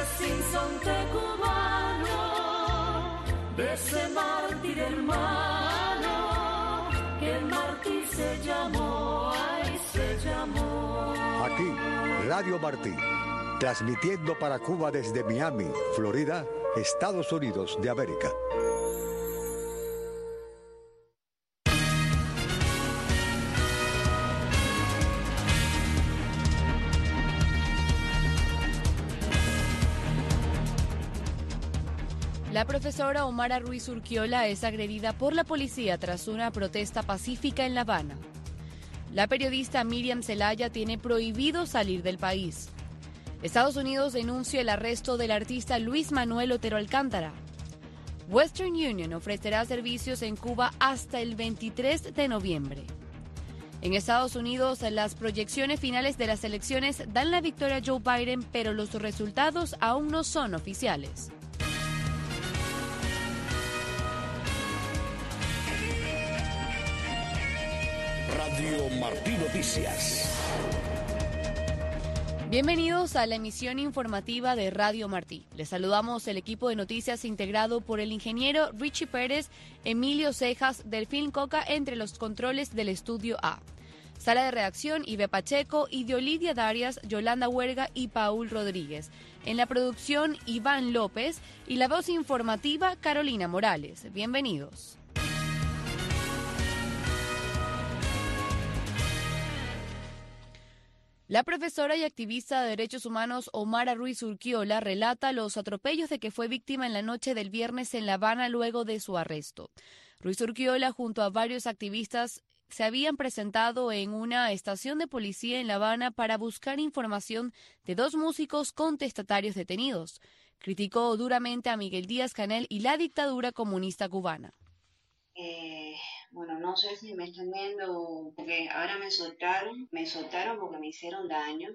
sinsonte cubano, de ese mártir hermano, que el mártir se llamó, ay, se llamó. Aquí, Radio Martí, transmitiendo para Cuba desde Miami, Florida, Estados Unidos de América. La profesora Omara Ruiz Urquiola es agredida por la policía tras una protesta pacífica en La Habana. La periodista Miriam Zelaya tiene prohibido salir del país. Estados Unidos denuncia el arresto del artista Luis Manuel Otero Alcántara. Western Union ofrecerá servicios en Cuba hasta el 23 de noviembre. En Estados Unidos, las proyecciones finales de las elecciones dan la victoria a Joe Biden, pero los resultados aún no son oficiales. Radio Martí Noticias. Bienvenidos a la emisión informativa de Radio Martí. Les saludamos el equipo de noticias integrado por el ingeniero Richie Pérez, Emilio Cejas, Delfín Coca entre los controles del Estudio A. Sala de redacción, Ibe Pacheco, Idiolidia Darias, Yolanda Huerga y Paul Rodríguez. En la producción, Iván López y la voz informativa, Carolina Morales. Bienvenidos. La profesora y activista de derechos humanos Omara Ruiz Urquiola relata los atropellos de que fue víctima en la noche del viernes en La Habana luego de su arresto. Ruiz Urquiola, junto a varios activistas, se habían presentado en una estación de policía en La Habana para buscar información de dos músicos contestatarios detenidos. Criticó duramente a Miguel Díaz-Canel y la dictadura comunista cubana. Bueno, no sé si me están viendo, porque ahora me soltaron porque me hicieron daño,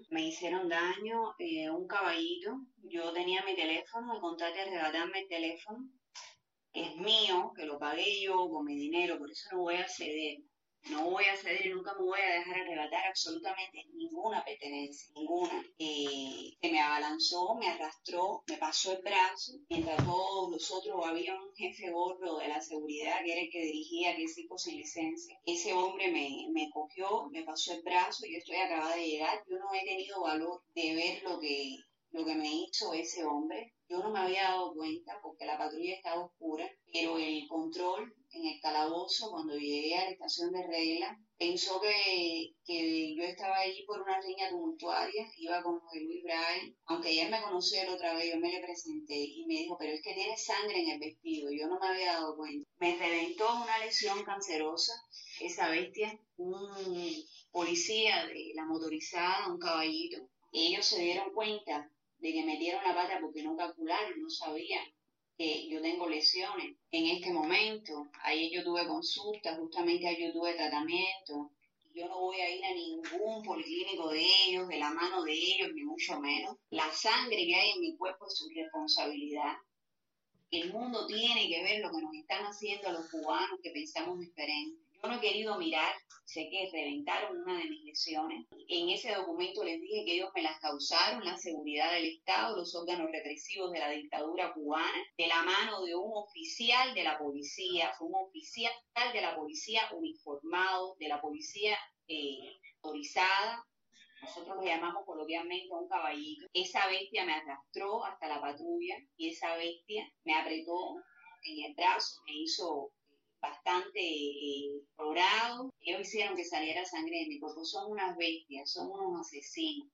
un caballito. Yo tenía mi teléfono, el contrato de arrebatarme el teléfono, que es mío, que lo pagué yo con mi dinero, por eso no voy a ceder y nunca me voy a dejar arrebatar absolutamente ninguna pertenencia, ninguna. Que me abalanzó, me arrastró, me pasó el brazo, mientras todos los otros había un jefe gordo de la seguridad que era el que dirigía aquel circo sin licencia. Ese hombre me cogió, me pasó el brazo, yo estoy acabada de llegar, yo no he tenido valor de ver lo que me hizo ese hombre. Yo no me había dado cuenta porque la patrulla estaba oscura, pero el control en el calabozo, cuando llegué a la estación de regla, pensó que yo estaba allí por una riña tumultuaria, iba con José Luis Bryan, aunque ya me conocía la otra vez, yo me le presenté y me dijo, pero es que tiene sangre en el vestido, yo no me había dado cuenta. Me reventó una lesión cancerosa, esa bestia, un policía de la motorizada, un caballito. Ellos se dieron cuenta de que metieron la pata porque no calcularon, no sabían que yo tengo lesiones en este momento. Ayer yo tuve consulta, justamente ayer yo tuve tratamiento. Yo no voy a ir a ningún policlínico de ellos, de la mano de ellos, ni mucho menos. La sangre que hay en mi cuerpo es su responsabilidad. El mundo tiene que ver lo que nos están haciendo a los cubanos que pensamos diferente. Yo no he querido mirar, sé que reventaron una de mis lesiones. En ese documento les dije que ellos me las causaron, la seguridad del Estado, los órganos represivos de la dictadura cubana, de la mano de un oficial de la policía, fue un oficial de la policía uniformado, de la policía autorizada. Nosotros le llamamos coloquialmente a un caballito. Esa bestia me arrastró hasta la patrulla y esa bestia me apretó en el brazo, me hizo bastante colorado. Ellos hicieron que saliera sangre de mi cuerpo. Son unas bestias, son unos asesinos.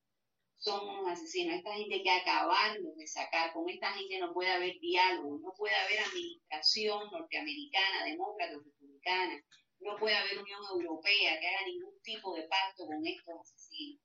Esta gente hay que acabarlos de sacar. Con esta gente no puede haber diálogo, no puede haber administración norteamericana, demócrata o republicana. No puede haber Unión Europea que haga ningún tipo de pacto con estos asesinos.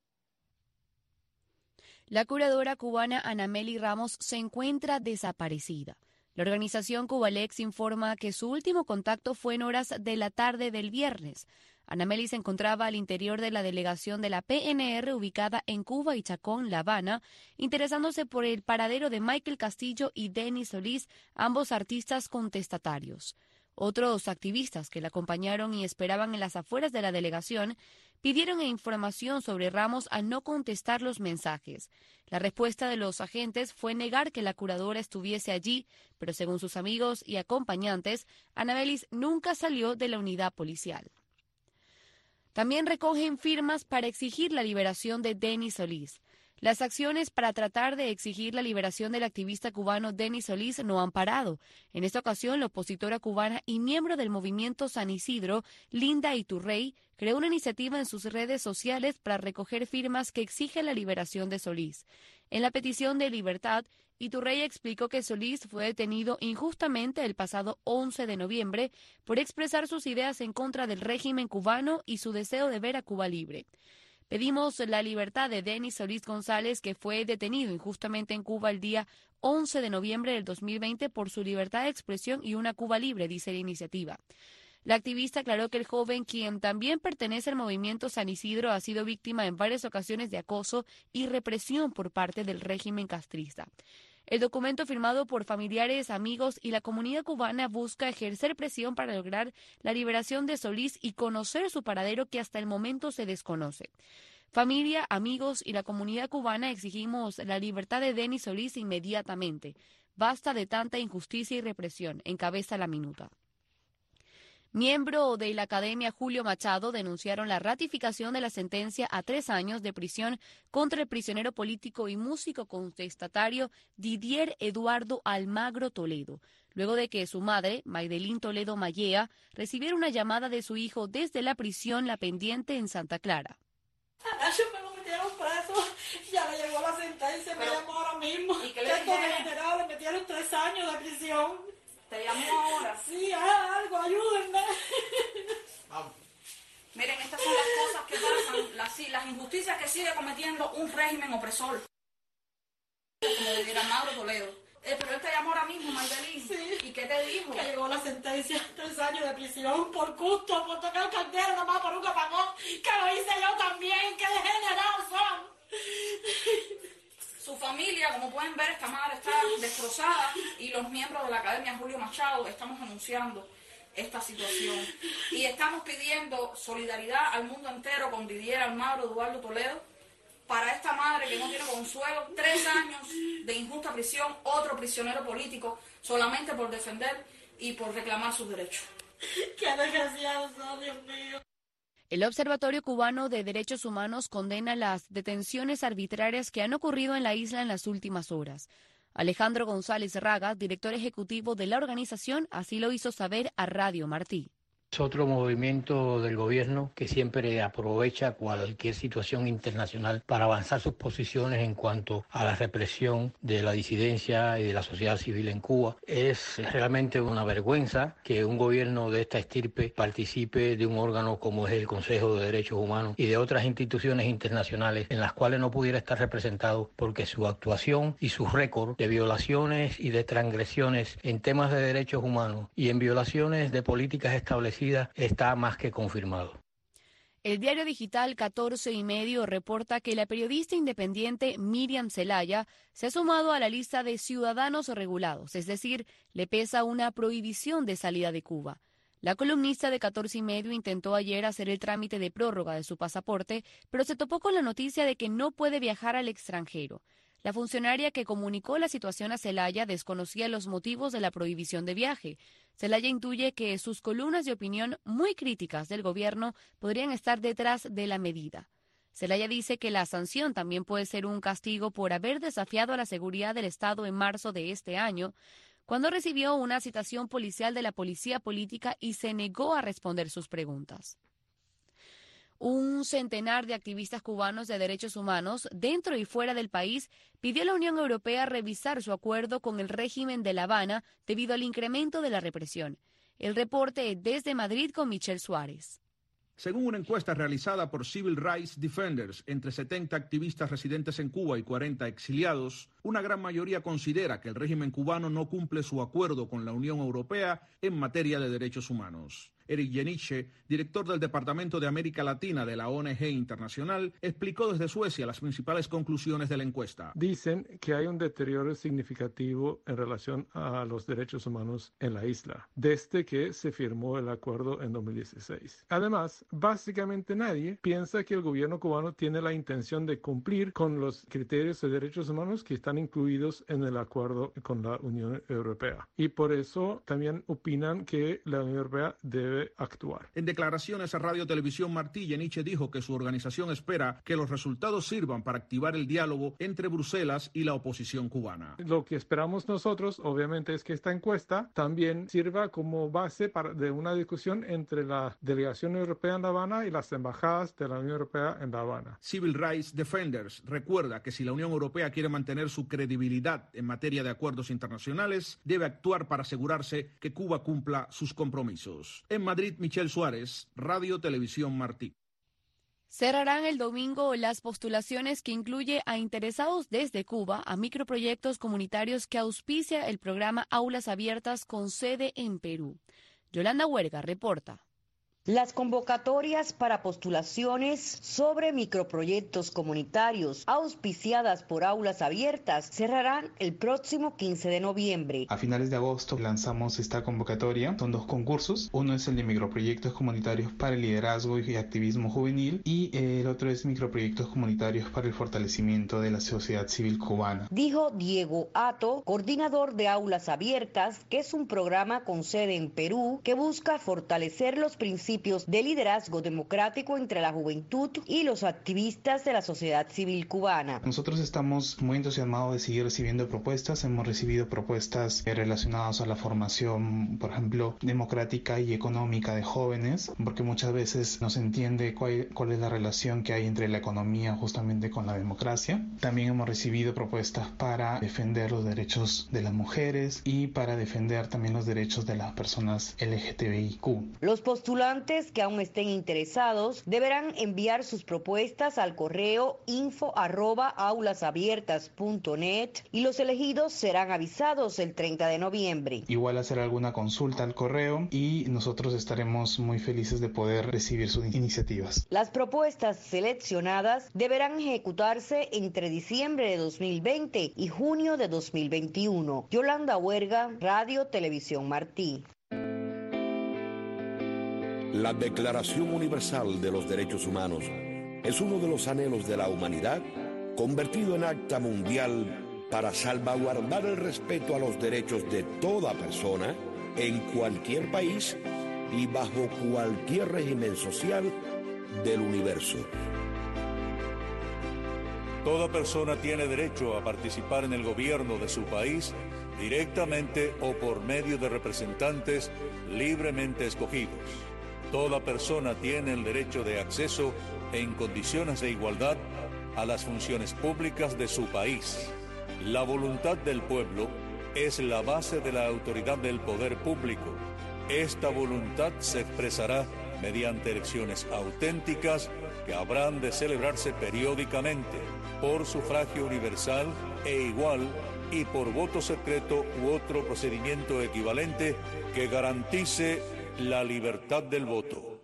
La curadora cubana Anameli Ramos se encuentra desaparecida. La organización Cubalex informa que su último contacto fue en horas de la tarde del viernes. Anameli se encontraba al interior de la delegación de la PNR ubicada en Cuba y Chacón, La Habana, interesándose por el paradero de Michael Castillo y Denis Solís, ambos artistas contestatarios. Otros activistas que la acompañaron y esperaban en las afueras de la delegación pidieron información sobre Ramos al no contestar los mensajes. La respuesta de los agentes fue negar que la curadora estuviese allí, pero según sus amigos y acompañantes, Anabelis nunca salió de la unidad policial. También recogen firmas para exigir la liberación de Denis Solís. Las acciones para tratar de exigir la liberación del activista cubano Denis Solís no han parado. En esta ocasión, la opositora cubana y miembro del movimiento San Isidro, Linda Iturrey, creó una iniciativa en sus redes sociales para recoger firmas que exigen la liberación de Solís. En la petición de libertad, Iturrey explicó que Solís fue detenido injustamente el pasado 11 de noviembre por expresar sus ideas en contra del régimen cubano y su deseo de ver a Cuba libre. Pedimos la libertad de Denis Solís González, que fue detenido injustamente en Cuba el día 11 de noviembre del 2020 por su libertad de expresión y una Cuba libre, dice la iniciativa. La activista aclaró que el joven, quien también pertenece al movimiento San Isidro, ha sido víctima en varias ocasiones de acoso y represión por parte del régimen castrista. El documento firmado por familiares, amigos y la comunidad cubana busca ejercer presión para lograr la liberación de Solís y conocer su paradero, que hasta el momento se desconoce. Familia, amigos y la comunidad cubana exigimos la libertad de Denis Solís inmediatamente. Basta de tanta injusticia y represión, encabeza la minuta. Miembro de la Academia Julio Machado denunciaron la ratificación de la sentencia a 3 años de prisión contra el prisionero político y músico contestatario Didier Eduardo Almagro Toledo, luego de que su madre, Maydelín Toledo Mallea, recibiera una llamada de su hijo desde la prisión La Pendiente en Santa Clara. Anoche me lo metieron preso, ya le llegó la sentencia, me llamó ahora mismo. ¿Y qué le dijeron? Le metieron 3 años de prisión. ¿Te llamó ahora? Sí, algo, ayúdenme. Vamos. Miren, estas son las cosas que pasan, las injusticias que sigue cometiendo un régimen opresor. Como diría Almagro Toledo. Pero él te llamó ahora mismo, Maydelín. Sí. ¿Y qué te dijo? Que llegó la sentencia, 3 años de prisión por gusto, por tocar caldero nomás por un apagón, que lo hice yo también, que degenerados son. Su familia, como pueden ver, esta madre está destrozada y los miembros de la Academia Julio Machado estamos anunciando esta situación y estamos pidiendo solidaridad al mundo entero con Didier Almagro Eduardo Toledo para esta madre que no tiene consuelo, 3 años de injusta prisión, otro prisionero político solamente por defender y por reclamar sus derechos. ¡Qué desgraciados son, Dios mío! El Observatorio Cubano de Derechos Humanos condena las detenciones arbitrarias que han ocurrido en la isla en las últimas horas. Alejandro González Raga, director ejecutivo de la organización, así lo hizo saber a Radio Martí. Es otro movimiento del gobierno que siempre aprovecha cualquier situación internacional para avanzar sus posiciones en cuanto a la represión de la disidencia y de la sociedad civil en Cuba. Es realmente una vergüenza que un gobierno de esta estirpe participe de un órgano como es el Consejo de Derechos Humanos y de otras instituciones internacionales en las cuales no pudiera estar representado, porque su actuación y su récord de violaciones y de transgresiones en temas de derechos humanos y en violaciones de políticas establecidas está más que confirmado. El diario digital 14 y medio reporta que la periodista independiente Miriam Zelaya se ha sumado a la lista de ciudadanos regulados, es decir, le pesa una prohibición de salida de Cuba. La columnista de 14 y medio intentó ayer hacer el trámite de prórroga de su pasaporte, pero se topó con la noticia de que no puede viajar al extranjero. La funcionaria que comunicó la situación a Zelaya desconocía los motivos de la prohibición de viaje. Zelaya intuye que sus columnas de opinión muy críticas del gobierno podrían estar detrás de la medida. Zelaya dice que la sanción también puede ser un castigo por haber desafiado a la seguridad del Estado en marzo de este año, cuando recibió una citación policial de la policía política y se negó a responder sus preguntas. Un centenar de activistas cubanos de derechos humanos, dentro y fuera del país, pidió a la Unión Europea revisar su acuerdo con el régimen de La Habana debido al incremento de la represión. El reporte desde Madrid con Michelle Suárez. Según una encuesta realizada por Civil Rights Defenders entre 70 activistas residentes en Cuba y 40 exiliados, una gran mayoría considera que el régimen cubano no cumple su acuerdo con la Unión Europea en materia de derechos humanos. Eric Jeniche, director del Departamento de América Latina de la ONG Internacional, explicó desde Suecia las principales conclusiones de la encuesta. Dicen que hay un deterioro significativo en relación a los derechos humanos en la isla, desde que se firmó el acuerdo en 2016. Además, básicamente nadie piensa que el gobierno cubano tiene la intención de cumplir con los criterios de derechos humanos que están incluidos en el acuerdo con la Unión Europea. Y por eso también opinan que la Unión Europea debe actuar. En declaraciones a Radio Televisión Martí, Jeniche dijo que su organización espera que los resultados sirvan para activar el diálogo entre Bruselas y la oposición cubana. Lo que esperamos nosotros, obviamente, es que esta encuesta también sirva como base de una discusión entre la delegación europea en La Habana y las embajadas de la Unión Europea en La Habana. Civil Rights Defenders recuerda que si la Unión Europea quiere mantener su credibilidad en materia de acuerdos internacionales, debe actuar para asegurarse que Cuba cumpla sus compromisos. En Madrid, Michelle Suárez, Radio Televisión Martí. Cerrarán el domingo las postulaciones que incluye a interesados desde Cuba a microproyectos comunitarios que auspicia el programa Aulas Abiertas con sede en Perú. Yolanda Huerga reporta. Las convocatorias para postulaciones sobre microproyectos comunitarios auspiciadas por Aulas Abiertas cerrarán el próximo 15 de noviembre. A finales de agosto lanzamos esta convocatoria. Son 2 concursos. Uno es el de microproyectos comunitarios para el liderazgo y activismo juvenil y el otro es microproyectos comunitarios para el fortalecimiento de la sociedad civil cubana. Dijo Diego Ato, coordinador de Aulas Abiertas, que es un programa con sede en Perú que busca fortalecer los principios de liderazgo democrático entre la juventud y los activistas de la sociedad civil cubana. Nosotros estamos muy entusiasmados de seguir recibiendo propuestas. Hemos recibido propuestas relacionadas a la formación, por ejemplo, democrática y económica de jóvenes, porque muchas veces no se entiende cuál es la relación que hay entre la economía justamente con la democracia. También hemos recibido propuestas para defender los derechos de las mujeres y para defender también los derechos de las personas LGTBIQ. Los postulantes que aún estén interesados deberán enviar sus propuestas al correo info@aulasabiertas.net y los elegidos serán avisados el 30 de noviembre. Igual hacer alguna consulta al correo y nosotros estaremos muy felices de poder recibir sus iniciativas. Las propuestas seleccionadas deberán ejecutarse entre diciembre de 2020 y junio de 2021. Yolanda Huerga, Radio Televisión Martí. La Declaración Universal de los Derechos Humanos es uno de los anhelos de la humanidad convertido en acta mundial para salvaguardar el respeto a los derechos de toda persona en cualquier país y bajo cualquier régimen social del universo. Toda persona tiene derecho a participar en el gobierno de su país directamente o por medio de representantes libremente escogidos. Toda persona tiene el derecho de acceso en condiciones de igualdad a las funciones públicas de su país. La voluntad del pueblo es la base de la autoridad del poder público. Esta voluntad se expresará mediante elecciones auténticas que habrán de celebrarse periódicamente por sufragio universal e igual y por voto secreto u otro procedimiento equivalente que garantice la libertad del voto.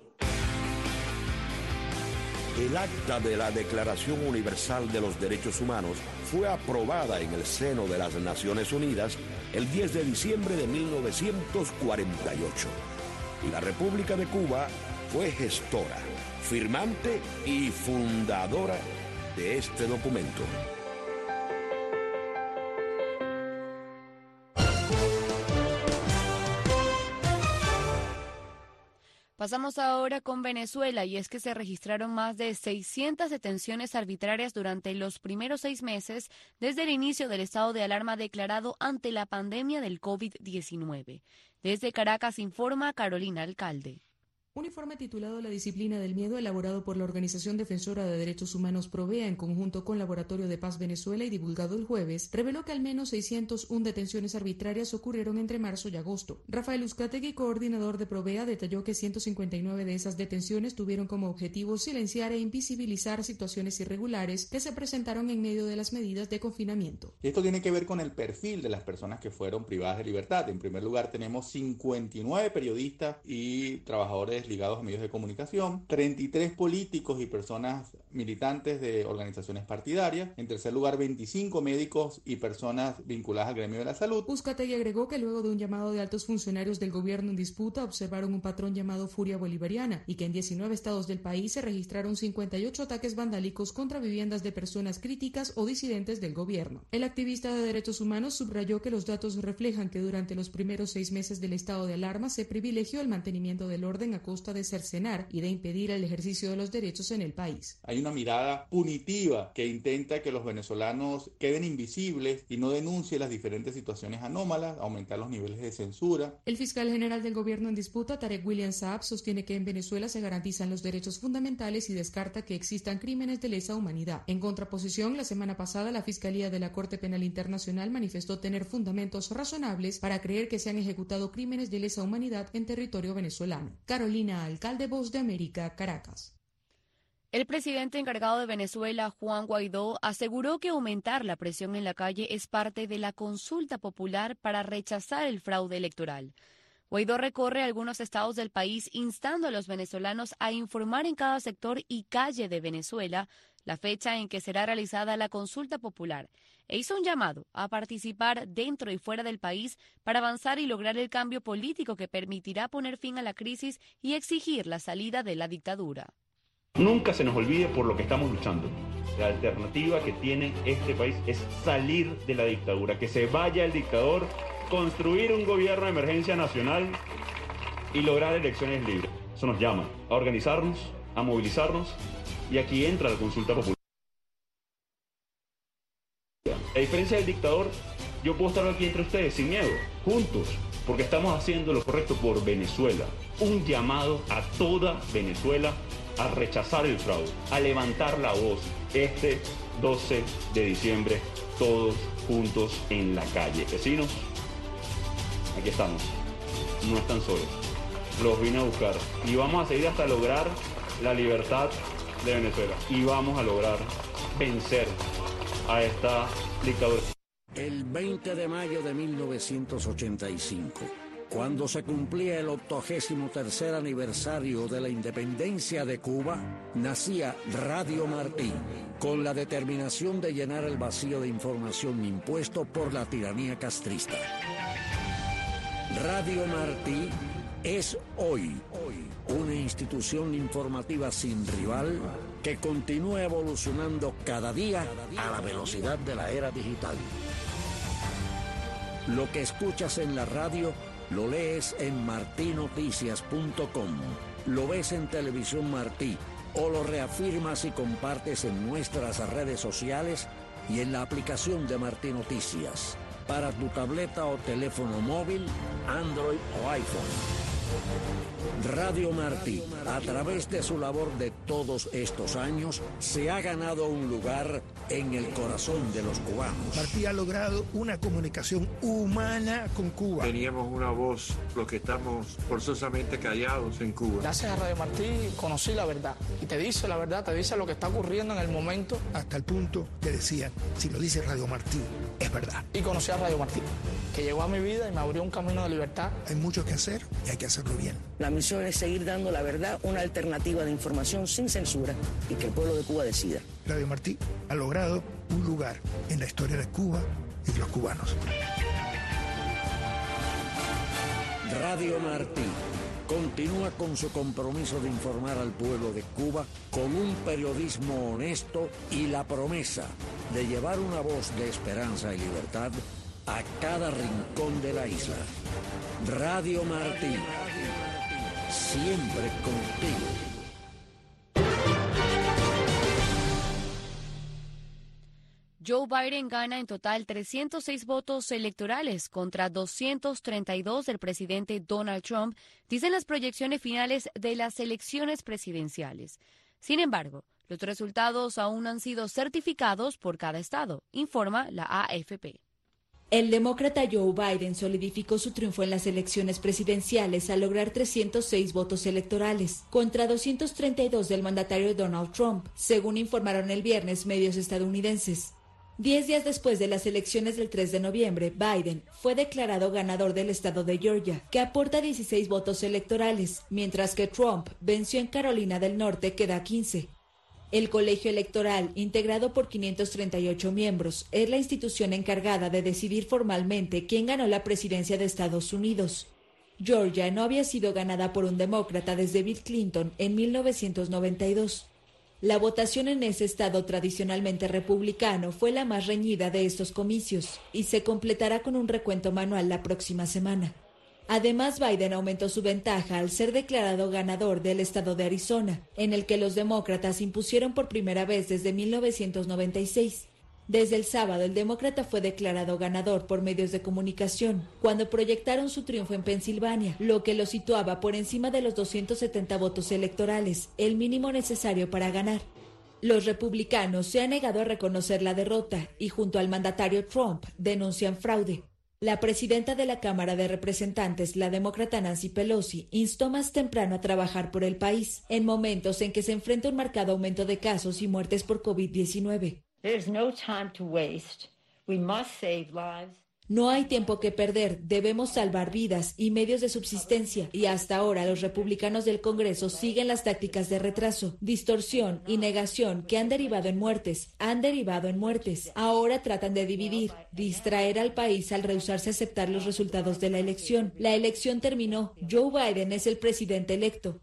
El acta de la Declaración Universal de los Derechos Humanos fue aprobada en el seno de las Naciones Unidas el 10 de diciembre de 1948. Y la República de Cuba fue gestora, firmante y fundadora de este documento. Pasamos ahora con Venezuela y es que se registraron más de 600 detenciones arbitrarias durante los primeros 6 meses desde el inicio del estado de alarma declarado ante la pandemia del COVID-19. Desde Caracas informa Carolina Alcalde. Un informe titulado La disciplina del miedo, elaborado por la Organización Defensora de Derechos Humanos Provea en conjunto con Laboratorio de Paz Venezuela y divulgado el jueves, reveló que al menos 601 detenciones arbitrarias ocurrieron entre marzo y agosto. Rafael Uzcategui, coordinador de Provea, detalló que 159 de esas detenciones tuvieron como objetivo silenciar e invisibilizar situaciones irregulares que se presentaron en medio de las medidas de confinamiento. Esto tiene que ver con el perfil de las personas que fueron privadas de libertad. En primer lugar, tenemos 59 periodistas y trabajadores ligados a medios de comunicación, 33 políticos y personas militantes de organizaciones partidarias, en tercer lugar 25 médicos y personas vinculadas al gremio de la salud. Uzcategui agregó que luego de un llamado de altos funcionarios del gobierno en disputa observaron un patrón llamado furia bolivariana y que en 19 estados del país se registraron 58 ataques vandálicos contra viviendas de personas críticas o disidentes del gobierno. El activista de derechos humanos subrayó que los datos reflejan que durante los primeros 6 meses del estado de alarma se privilegió el mantenimiento del orden a costa de cercenar y de impedir el ejercicio de los derechos en el país. Hay una mirada punitiva que intenta que los venezolanos queden invisibles y no denuncien las diferentes situaciones anómalas, aumentar los niveles de censura. El fiscal general del gobierno en disputa, Tarek William Saab, sostiene que en Venezuela se garantizan los derechos fundamentales y descarta que existan crímenes de lesa humanidad. En contraposición, la semana pasada la Fiscalía de la Corte Penal Internacional manifestó tener fundamentos razonables para creer que se han ejecutado crímenes de lesa humanidad en territorio venezolano. Carolina Alcalde, Voz de América, Caracas. El presidente encargado de Venezuela, Juan Guaidó, aseguró que aumentar la presión en la calle es parte de la consulta popular para rechazar el fraude electoral. Guaidó recorre algunos estados del país instando a los venezolanos a informar en cada sector y calle de Venezuela la fecha en que será realizada la consulta popular e hizo un llamado a participar dentro y fuera del país para avanzar y lograr el cambio político que permitirá poner fin a la crisis y exigir la salida de la dictadura. Nunca se nos olvide por lo que estamos luchando. La alternativa que tiene este país es salir de la dictadura, que se vaya el dictador, construir un gobierno de emergencia nacional y lograr elecciones libres. Eso nos llama a organizarnos, a movilizarnos, y aquí entra la consulta popular. A diferencia del dictador, yo puedo estar aquí entre ustedes sin miedo, juntos, porque estamos haciendo lo correcto por Venezuela. Un llamado a toda Venezuela a rechazar el fraude, a levantar la voz este 12 de diciembre, todos juntos en la calle. Vecinos, aquí estamos, no están solos, los vine a buscar y vamos a seguir hasta lograr la libertad de Venezuela y vamos a lograr vencer a esta dictadura. El 20 de mayo de 1985, cuando se cumplía el 83º aniversario de la independencia de Cuba, nacía Radio Martí, con la determinación de llenar el vacío de información impuesto por la tiranía castrista. Radio Martí es hoy una institución informativa sin rival que continúa evolucionando cada día a la velocidad de la era digital. Lo que escuchas en la radio lo lees en martinoticias.com, lo ves en Televisión Martí o lo reafirmas y compartes en nuestras redes sociales y en la aplicación de Martí Noticias para tu tableta o teléfono móvil, Android o iPhone. Radio Martí, a través de su labor de todos estos años, se ha ganado un lugar en el corazón de los cubanos. Martí ha logrado una comunicación humana con Cuba. Teníamos una voz, los que estamos forzosamente callados en Cuba. Gracias a Radio Martí conocí la verdad. Y te dice la verdad, te dice lo que está ocurriendo en el momento. Hasta el punto que decían, si lo dice Radio Martí, es verdad. Y conocí a Radio Martí, que llegó a mi vida y me abrió un camino de libertad. Hay mucho que hacer y hay que hacerlo bien. La misión es seguir dando la verdad, una alternativa de información sin censura y que el pueblo de Cuba decida. Radio Martí ha logrado un lugar en la historia de Cuba y de los cubanos. Radio Martí continúa con su compromiso de informar al pueblo de Cuba con un periodismo honesto y la promesa de llevar una voz de esperanza y libertad a cada rincón de la isla. Radio Martí, siempre contigo. Joe Biden gana en total 306 votos electorales contra 232 del presidente Donald Trump, dicen las proyecciones finales de las elecciones presidenciales. Sin embargo, los resultados aún no han sido certificados por cada estado, informa la AFP. El demócrata Joe Biden solidificó su triunfo en las elecciones presidenciales al lograr 306 votos electorales, contra 232 del mandatario Donald Trump, según informaron el viernes medios estadounidenses. 10 días después de las elecciones del 3 de noviembre, Biden fue declarado ganador del estado de Georgia, que aporta 16 votos electorales, mientras que Trump venció en Carolina del Norte, que da 15. El colegio electoral, integrado por 538 miembros, es la institución encargada de decidir formalmente quién ganó la presidencia de Estados Unidos. Georgia no había sido ganada por un demócrata desde Bill Clinton en 1992. La votación en ese estado tradicionalmente republicano fue la más reñida de estos comicios y se completará con un recuento manual la próxima semana. Además, Biden aumentó su ventaja al ser declarado ganador del estado de Arizona, en el que los demócratas impusieron por primera vez desde 1996. Desde el sábado, el demócrata fue declarado ganador por medios de comunicación, cuando proyectaron su triunfo en Pensilvania, lo que lo situaba por encima de los 270 votos electorales, el mínimo necesario para ganar. Los republicanos se han negado a reconocer la derrota y, junto al mandatario Trump, denuncian fraude. La presidenta de la Cámara de Representantes, la demócrata Nancy Pelosi, instó más temprano a trabajar por el país, en momentos en que se enfrenta un marcado aumento de casos y muertes por COVID-19. No hay tiempo que perder, debemos salvar vidas y medios de subsistencia, y hasta ahora los republicanos del Congreso siguen las tácticas de retraso, distorsión y negación que han derivado en muertes. Ahora tratan de dividir, distraer al país al rehusarse a aceptar los resultados de la elección. La elección terminó. Joe Biden es el presidente electo.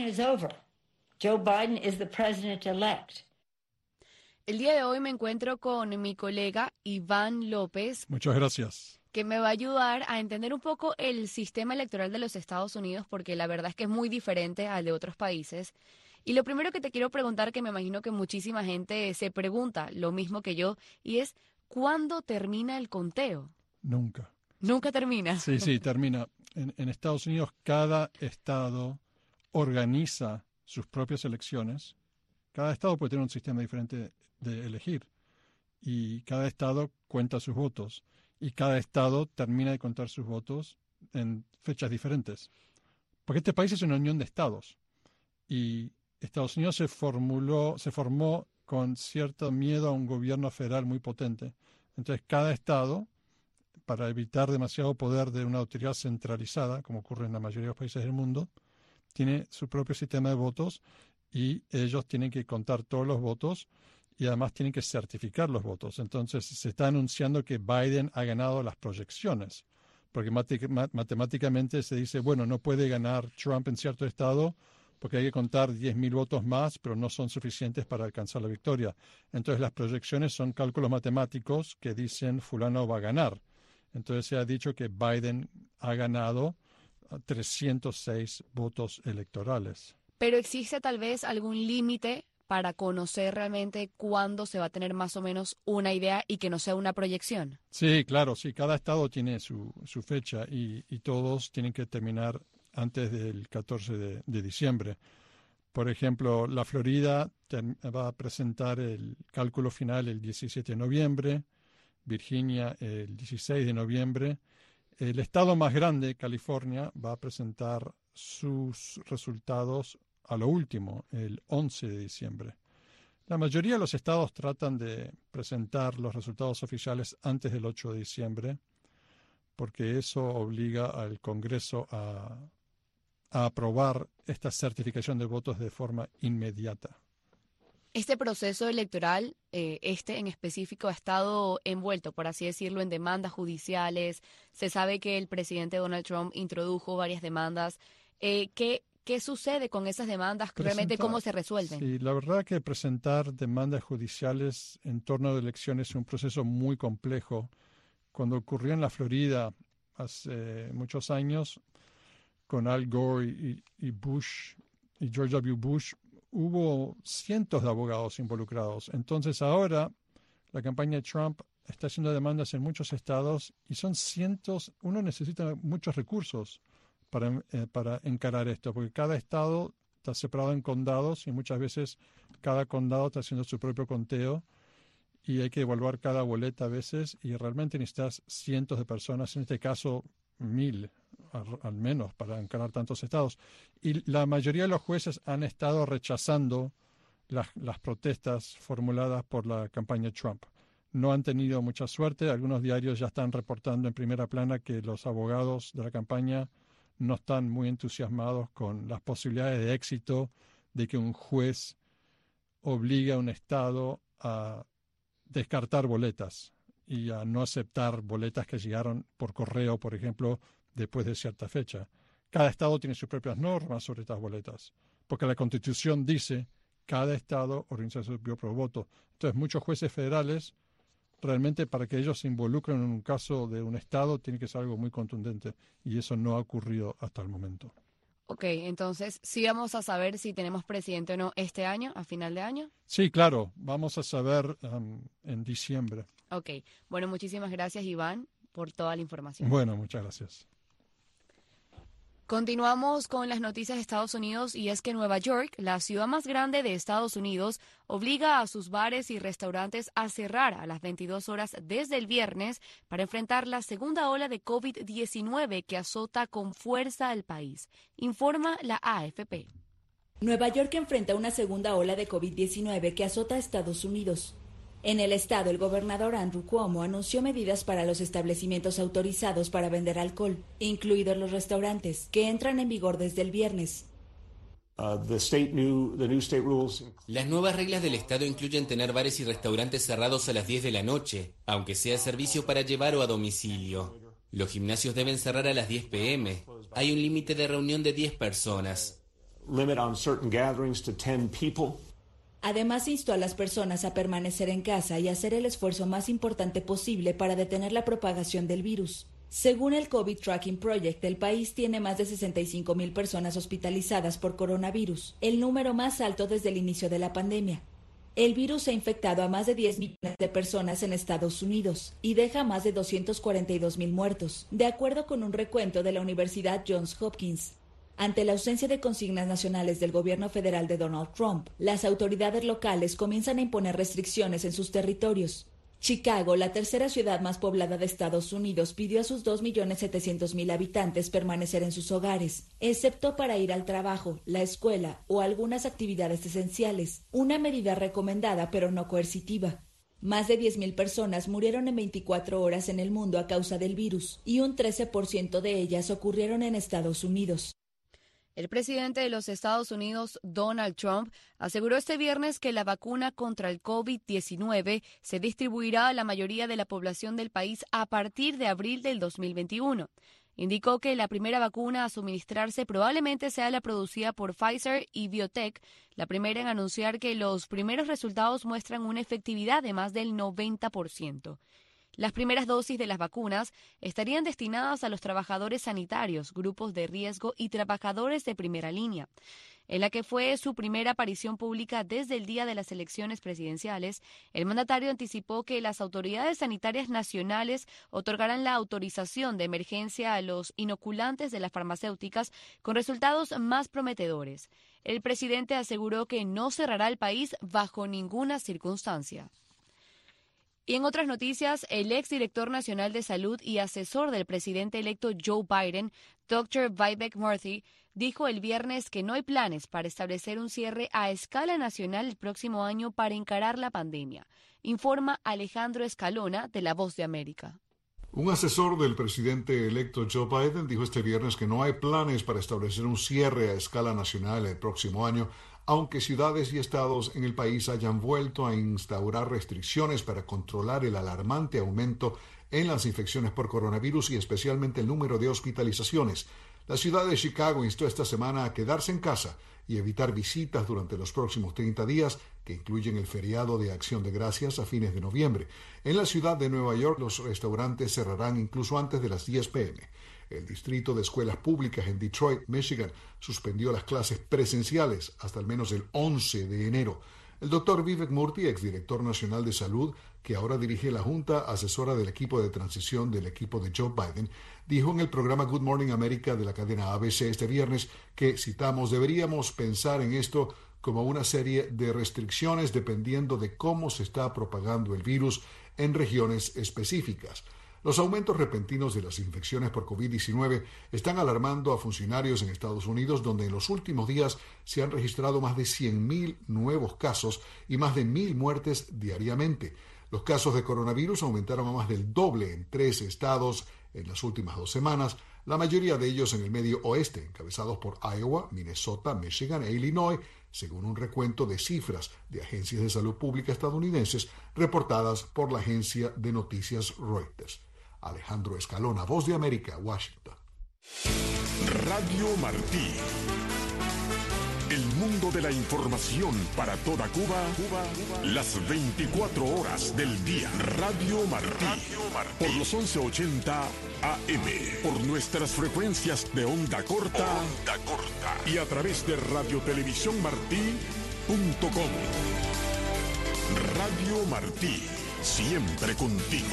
Joe Biden is the president elect. El día de hoy me encuentro con mi colega Iván López. Muchas gracias. Que me va a ayudar a entender un poco el sistema electoral de los Estados Unidos, porque la verdad es que es muy diferente al de otros países. Y lo primero que te quiero preguntar, que me imagino que muchísima gente se pregunta lo mismo que yo, y es, ¿cuándo termina el conteo? Nunca. ¿Nunca termina? Sí, termina. En Estados Unidos cada estado organiza sus propias elecciones. Cada estado puede tener un sistema diferente de elegir y cada estado cuenta sus votos y cada estado termina de contar sus votos en fechas diferentes. Porque este país es una unión de estados y Estados Unidos se formó con cierto miedo a un gobierno federal muy potente. Entonces cada estado, para evitar demasiado poder de una autoridad centralizada, como ocurre en la mayoría de los países del mundo, tiene su propio sistema de votos y ellos tienen que contar todos los votos y además tienen que certificar los votos. Entonces se está anunciando que Biden ha ganado las proyecciones, porque matemáticamente se dice, bueno, no puede ganar Trump en cierto estado porque hay que contar 10.000 votos más, pero no son suficientes para alcanzar la victoria. Entonces las proyecciones son cálculos matemáticos que dicen fulano va a ganar. Entonces se ha dicho que Biden ha ganado 306 votos electorales. Pero ¿existe tal vez algún límite para conocer realmente cuándo se va a tener más o menos una idea y que no sea una proyección? Sí, claro, sí. Cada estado tiene su fecha y todos tienen que terminar antes del 14 de diciembre. Por ejemplo, la Florida va a presentar el cálculo final el 17 de noviembre, Virginia el 16 de noviembre. El estado más grande, California, va a presentar sus resultados a lo último, el 11 de diciembre. La mayoría de los estados tratan de presentar los resultados oficiales antes del 8 de diciembre, porque eso obliga al Congreso a aprobar esta certificación de votos de forma inmediata. Este proceso electoral, en específico, ha estado envuelto, por así decirlo, en demandas judiciales. Se sabe que el presidente Donald Trump introdujo varias demandas. ¿Qué sucede con esas demandas? ¿Realmente cómo se resuelven? Sí, la verdad que presentar demandas judiciales en torno de elecciones es un proceso muy complejo. Cuando ocurrió en la Florida hace muchos años, con Al Gore y Bush y George W. Bush, hubo cientos de abogados involucrados. Entonces ahora La campaña de Trump está haciendo demandas en muchos estados y son cientos, uno necesita muchos recursos para encarar esto, porque cada estado está separado en condados y muchas veces cada condado está haciendo su propio conteo y hay que evaluar cada boleta a veces y realmente necesitas cientos de personas, en este caso 1,000 al menos, para encarar tantos estados. Y la mayoría de los jueces han estado rechazando las protestas formuladas por la campaña Trump. No han tenido mucha suerte. Algunos diarios ya están reportando en primera plana que los abogados de la campaña no están muy entusiasmados con las posibilidades de éxito de que un juez obligue a un estado a descartar boletas y a no aceptar boletas que llegaron por correo, por ejemplo, después de cierta fecha. Cada estado tiene sus propias normas sobre estas boletas, porque la Constitución dice cada estado organiza su propio voto. Entonces, muchos jueces federales, realmente para que ellos se involucren en un caso de un estado, tiene que ser algo muy contundente, y eso no ha ocurrido hasta el momento. Ok, entonces, ¿sí vamos a saber si tenemos presidente o no este año, a final de año? Sí, claro, vamos a saber en diciembre. Ok, bueno, muchísimas gracias, Iván, por toda la información. Bueno, muchas gracias. Continuamos con las noticias de Estados Unidos y es que Nueva York, la ciudad más grande de Estados Unidos, obliga a sus bares y restaurantes a cerrar a las 22 horas desde el viernes para enfrentar la segunda ola de COVID-19 que azota con fuerza al país, informa la AFP. Nueva York enfrenta una segunda ola de COVID-19 que azota a Estados Unidos. En el estado, el gobernador Andrew Cuomo anunció medidas para los establecimientos autorizados para vender alcohol, incluidos los restaurantes, que entran en vigor desde el viernes. Las nuevas reglas del estado incluyen tener bares y restaurantes cerrados a las 10 de la noche, aunque sea servicio para llevar o a domicilio. Los gimnasios deben cerrar a las 10 p.m. Hay un límite de reunión de 10 personas. Además, instó a las personas a permanecer en casa y hacer el esfuerzo más importante posible para detener la propagación del virus. Según el COVID Tracking Project, el país tiene más de 65,000 personas hospitalizadas por coronavirus, el número más alto desde el inicio de la pandemia. El virus ha infectado a más de 10 millones de personas en Estados Unidos y deja más de 242,000 muertos, de acuerdo con un recuento de la Universidad Johns Hopkins. Ante la ausencia de consignas nacionales del gobierno federal de Donald Trump, las autoridades locales comienzan a imponer restricciones en sus territorios. Chicago, la tercera ciudad más poblada de Estados Unidos, pidió a sus 2,700,000 habitantes permanecer en sus hogares, excepto para ir al trabajo, la escuela o algunas actividades esenciales, una medida recomendada pero no coercitiva. Más de 10,000 personas murieron en 24 horas en el mundo a causa del virus, y un 13% de ellas ocurrieron en Estados Unidos. El presidente de los Estados Unidos, Donald Trump, aseguró este viernes que la vacuna contra el COVID-19 se distribuirá a la mayoría de la población del país a partir de abril del 2021. Indicó que la primera vacuna a suministrarse probablemente sea la producida por Pfizer y BioNTech, la primera en anunciar que los primeros resultados muestran una efectividad de más del 90%. Las primeras dosis de las vacunas estarían destinadas a los trabajadores sanitarios, grupos de riesgo y trabajadores de primera línea. En la que fue su primera aparición pública desde el día de las elecciones presidenciales, el mandatario anticipó que las autoridades sanitarias nacionales otorgarán la autorización de emergencia a los inoculantes de las farmacéuticas con resultados más prometedores. El presidente aseguró que no cerrará el país bajo ninguna circunstancia. Y en otras noticias, el exdirector nacional de salud y asesor del presidente electo Joe Biden, Dr. Vivek Murthy, dijo el viernes que no hay planes para establecer un cierre a escala nacional el próximo año para encarar la pandemia, informa Alejandro Escalona de La Voz de América. Un asesor del presidente electo Joe Biden dijo este viernes que no hay planes para establecer un cierre a escala nacional el próximo año, aunque ciudades y estados en el país hayan vuelto a instaurar restricciones para controlar el alarmante aumento en las infecciones por coronavirus y especialmente el número de hospitalizaciones. La ciudad de Chicago instó esta semana a quedarse en casa y evitar visitas durante los próximos 30 días, que incluyen el feriado de Acción de Gracias a fines de noviembre. En la ciudad de Nueva York, los restaurantes cerrarán incluso antes de las 10 p.m. El distrito de escuelas públicas en Detroit, Michigan, suspendió las clases presenciales hasta al menos el 11 de enero. El doctor Vivek Murthy, exdirector nacional de salud, que ahora dirige la Junta Asesora del equipo de transición del equipo de Joe Biden, dijo en el programa Good Morning America de la cadena ABC este viernes que, citamos, deberíamos pensar en esto como una serie de restricciones dependiendo de cómo se está propagando el virus en regiones específicas. Los aumentos repentinos de las infecciones por COVID-19 están alarmando a funcionarios en Estados Unidos, donde en los últimos días se han registrado más de 100.000 nuevos casos y más de 1.000 muertes diariamente. Los casos de coronavirus aumentaron a más del doble en 13 estados en las últimas 2 semanas, la mayoría de ellos en el medio oeste, encabezados por Iowa, Minnesota, Michigan e Illinois, según un recuento de cifras de agencias de salud pública estadounidenses reportadas por la agencia de noticias Reuters. Alejandro Escalona, Voz de América, Washington. Radio Martí. El mundo de la información para toda Cuba, las 24 horas del día. Radio Martí. Por los 1180 AM. Por nuestras frecuencias de onda corta. Y a través de radiotelevisiónmartí.com. Radio Martí. Siempre contigo.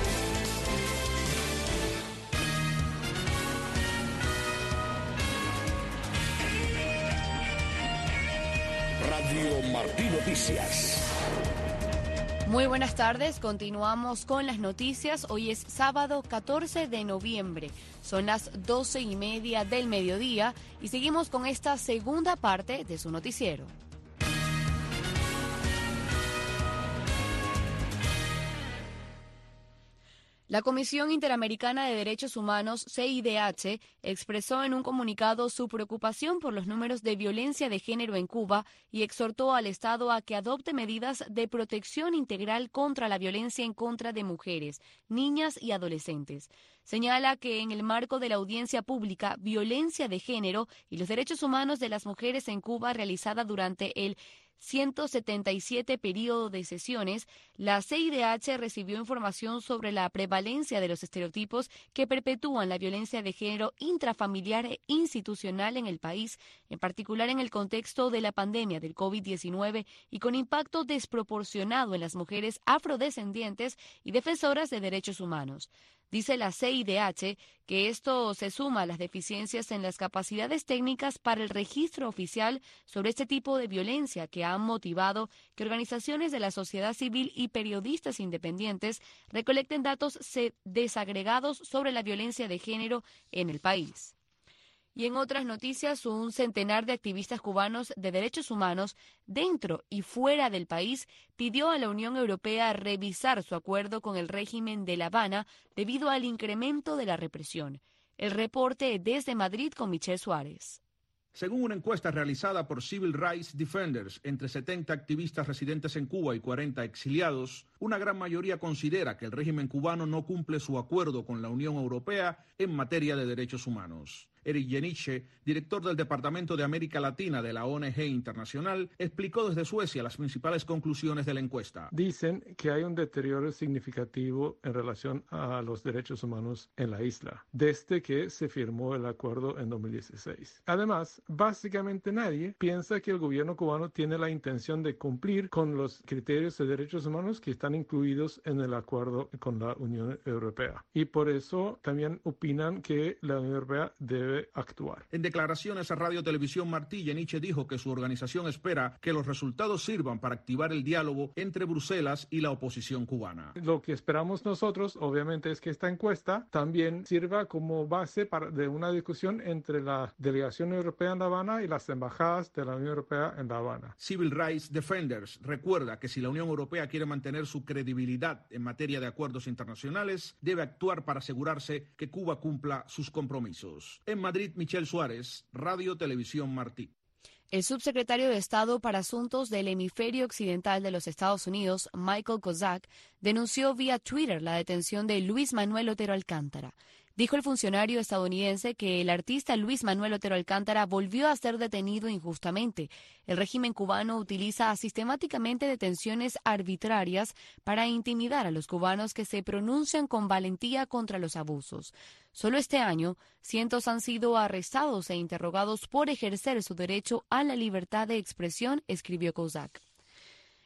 Radio Martí Noticias. Muy buenas tardes, continuamos con las noticias. Hoy es sábado 14 de noviembre, son las 12:30 del mediodía y seguimos con esta segunda parte de su noticiero. La Comisión Interamericana de Derechos Humanos, CIDH, expresó en un comunicado su preocupación por los números de violencia de género en Cuba y exhortó al Estado a que adopte medidas de protección integral contra la violencia en contra de mujeres, niñas y adolescentes. Señala que en el marco de la audiencia pública Violencia de Género y los Derechos Humanos de las Mujeres en Cuba realizada durante el 177 periodo de sesiones, la CIDH recibió información sobre la prevalencia de los estereotipos que perpetúan la violencia de género intrafamiliar e institucional en el país, en particular en el contexto de la pandemia del COVID-19 y con impacto desproporcionado en las mujeres afrodescendientes y defensoras de derechos humanos. Dice la CIDH que esto se suma a las deficiencias en las capacidades técnicas para el registro oficial sobre este tipo de violencia que han motivado que organizaciones de la sociedad civil y periodistas independientes recolecten datos desagregados sobre la violencia de género en el país. Y en otras noticias, un centenar de activistas cubanos de derechos humanos dentro y fuera del país pidió a la Unión Europea revisar su acuerdo con el régimen de La Habana debido al incremento de la represión. El reporte desde Madrid con Michelle Suárez. Según una encuesta realizada por Civil Rights Defenders entre 70 activistas residentes en Cuba y 40 exiliados, una gran mayoría considera que el régimen cubano no cumple su acuerdo con la Unión Europea en materia de derechos humanos. Eric Yeniche, director del Departamento de América Latina de la ONG Internacional, explicó desde Suecia las principales conclusiones de la encuesta. Dicen que hay un deterioro significativo en relación a los derechos humanos en la isla, desde que se firmó el acuerdo en 2016. Además, básicamente nadie piensa que el gobierno cubano tiene la intención de cumplir con los criterios de derechos humanos que están incluidos en el acuerdo con la Unión Europea. Y por eso también opinan que la Unión Europea debe actuar. En declaraciones a Radio Televisión Martí, Yeniche dijo que su organización espera que los resultados sirvan para activar el diálogo entre Bruselas y la oposición cubana. Lo que esperamos nosotros, obviamente, es que esta encuesta también sirva como base de una discusión entre la delegación europea en La Habana y las embajadas de la Unión Europea en La Habana. Civil Rights Defenders recuerda que si la Unión Europea quiere mantener su credibilidad en materia de acuerdos internacionales, debe actuar para asegurarse que Cuba cumpla sus compromisos. En Madrid, Michelle Suárez, Radio Televisión Martí. El subsecretario de Estado para Asuntos del Hemisferio Occidental de los Estados Unidos, Michael Kozak, denunció vía Twitter la detención de Luis Manuel Otero Alcántara. Dijo el funcionario estadounidense que el artista Luis Manuel Otero Alcántara volvió a ser detenido injustamente. El régimen cubano utiliza sistemáticamente detenciones arbitrarias para intimidar a los cubanos que se pronuncian con valentía contra los abusos. Solo este año, cientos han sido arrestados e interrogados por ejercer su derecho a la libertad de expresión, escribió Kozak.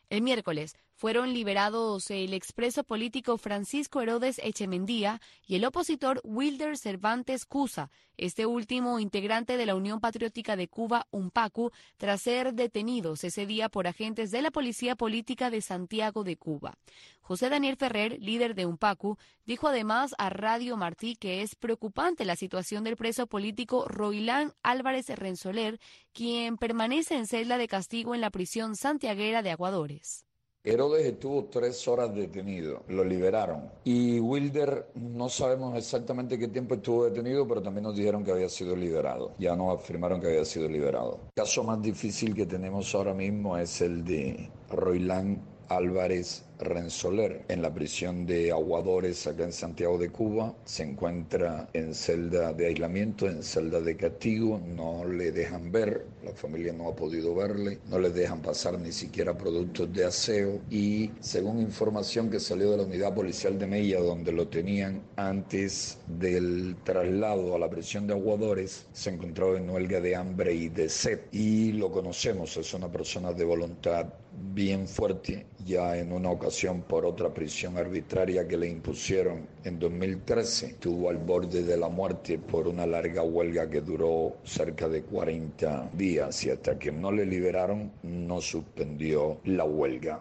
El miércoles fueron liberados el expreso político Francisco Herodes Echemendía y el opositor Wilder Cervantes Cusa, este último integrante de la Unión Patriótica de Cuba, UNPACU, tras ser detenidos ese día por agentes de la Policía Política de Santiago de Cuba. José Daniel Ferrer, líder de UNPACU, dijo además a Radio Martí que es preocupante la situación del preso político Roilán Álvarez Rensoler, quien permanece en celda de castigo en la prisión santiaguera de Aguadores. Herodes estuvo 3 horas detenido, lo liberaron. Y Wilder, no sabemos exactamente qué tiempo estuvo detenido, pero también nos dijeron que había sido liberado. Ya nos afirmaron que había sido liberado. El caso más difícil que tenemos ahora mismo es el de Roilán Álvarez Rensoler, en la prisión de Aguadores, acá en Santiago de Cuba. Se encuentra en celda de aislamiento, en celda de castigo, no le dejan ver, la familia no ha podido verle, no le dejan pasar ni siquiera productos de aseo y según información que salió de la unidad policial de Mella, donde lo tenían antes del traslado a la prisión de Aguadores, se encontraba en huelga de hambre y de sed y lo conocemos, es una persona de voluntad bien fuerte. Ya en una ocasión por otra prisión arbitraria que le impusieron en 2013, estuvo al borde de la muerte por una larga huelga que duró cerca de 40 días y hasta que no le liberaron no suspendió la huelga.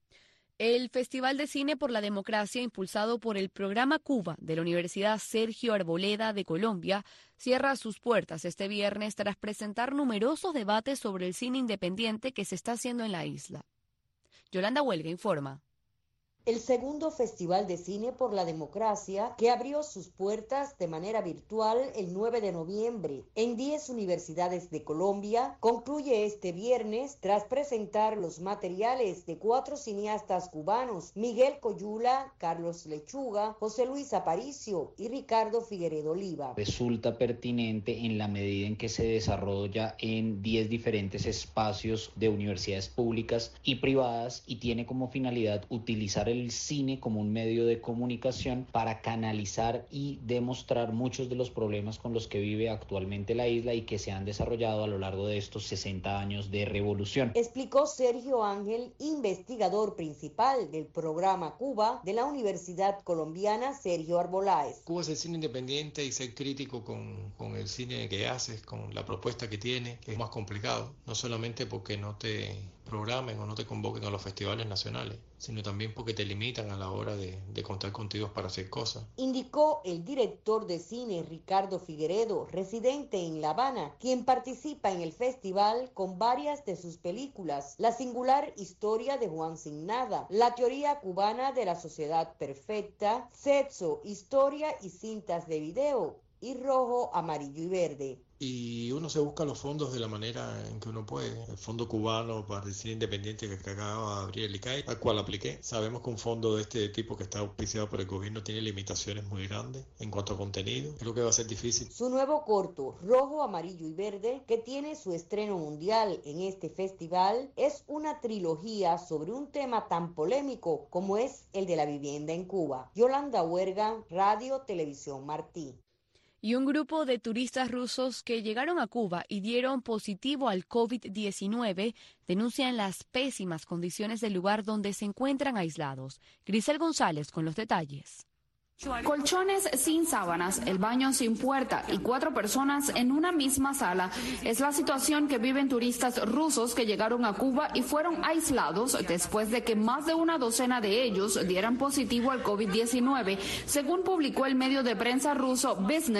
El Festival de Cine por la Democracia, impulsado por el Programa Cuba de la Universidad Sergio Arboleda de Colombia, cierra sus puertas este viernes tras presentar numerosos debates sobre el cine independiente que se está haciendo en la isla. Yolanda Huelga informa. El segundo Festival de Cine por la Democracia, que abrió sus puertas de manera virtual el 9 de noviembre en 10 universidades de Colombia, concluye este viernes tras presentar los materiales de 4 cineastas cubanos, Miguel Coyula, Carlos Lechuga, José Luis Aparicio y Ricardo Figueredo Oliva. Resulta pertinente en la medida en que se desarrolla en 10 diferentes espacios de universidades públicas y privadas y tiene como finalidad utilizar el cine como un medio de comunicación para canalizar y demostrar muchos de los problemas con los que vive actualmente la isla y que se han desarrollado a lo largo de estos 60 años de revolución. Explicó Sergio Ángel, investigador principal del programa Cuba de la Universidad Colombiana Sergio Arboláez. Cuba es el cine independiente y ser crítico con el cine que haces, con la propuesta que tiene, que es más complicado, no solamente porque no te programen o no te convoquen a los festivales nacionales, sino también porque te limitan a la hora de contar contigo para hacer cosas. Indicó el director de cine Ricardo Figueredo, residente en La Habana, quien participa en el festival con varias de sus películas: La singular historia de Juan Sin Nada, La teoría cubana de la sociedad perfecta, Sexo, historia y cintas de video, y Rojo, Amarillo y Verde. Y uno se busca los fondos de la manera en que uno puede. El fondo cubano para el cine independiente que acaba de abrir el ICAI, al cual apliqué. Sabemos que un fondo de este tipo que está auspiciado por el gobierno tiene limitaciones muy grandes en cuanto a contenido. Creo que va a ser difícil. Su nuevo corto, Rojo, Amarillo y Verde, que tiene su estreno mundial en este festival, es una trilogía sobre un tema tan polémico como es el de la vivienda en Cuba. Yolanda Huerga, Radio Televisión Martí. Y un grupo de turistas rusos que llegaron a Cuba y dieron positivo al COVID-19 denuncian las pésimas condiciones del lugar donde se encuentran aislados. Grisel González con los detalles. Colchones sin sábanas, el baño sin puerta y 4 personas en una misma sala. Es la situación que viven turistas rusos que llegaron a Cuba y fueron aislados después de que más de una docena de ellos dieran positivo al COVID-19, según publicó el medio de prensa ruso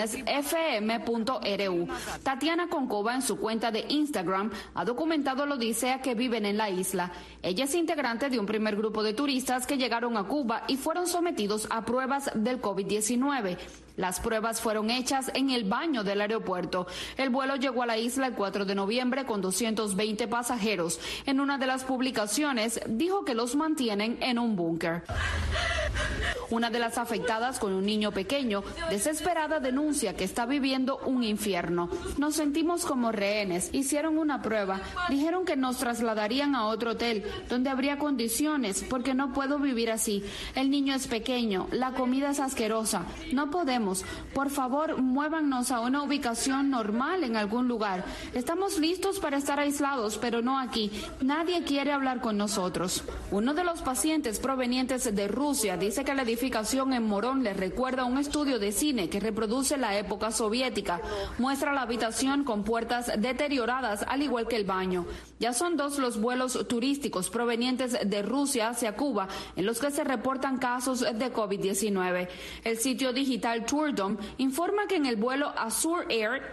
businessfm.ru. Tatiana Konkova, en su cuenta de Instagram, ha documentado la odisea que viven en la isla. Ella es integrante de un primer grupo de turistas que llegaron a Cuba y fueron sometidos a pruebas del COVID-19. Las pruebas fueron hechas en el baño del aeropuerto. El vuelo llegó a la isla el 4 de noviembre con 220 pasajeros. En una de las publicaciones dijo que los mantienen en un búnker. Una de las afectadas, con un niño pequeño, desesperada denuncia que está viviendo un infierno. Nos sentimos como rehenes. Hicieron una prueba. Dijeron que nos trasladarían a otro hotel donde habría condiciones, porque no puedo vivir así. El niño es pequeño, la comida es asquerosa. No podemos. Por favor, muévannos a una ubicación normal en algún lugar. Estamos listos para estar aislados, pero no aquí. Nadie quiere hablar con nosotros. Uno de los pacientes provenientes de Rusia dice que la edificación en Morón le recuerda un estudio de cine que reproduce la época soviética. Muestra la habitación con puertas deterioradas, al igual que el baño. Ya son 2 los vuelos turísticos provenientes de Rusia hacia Cuba en los que se reportan casos de COVID-19. El sitio digital Tourdom informa que en el vuelo Azur Air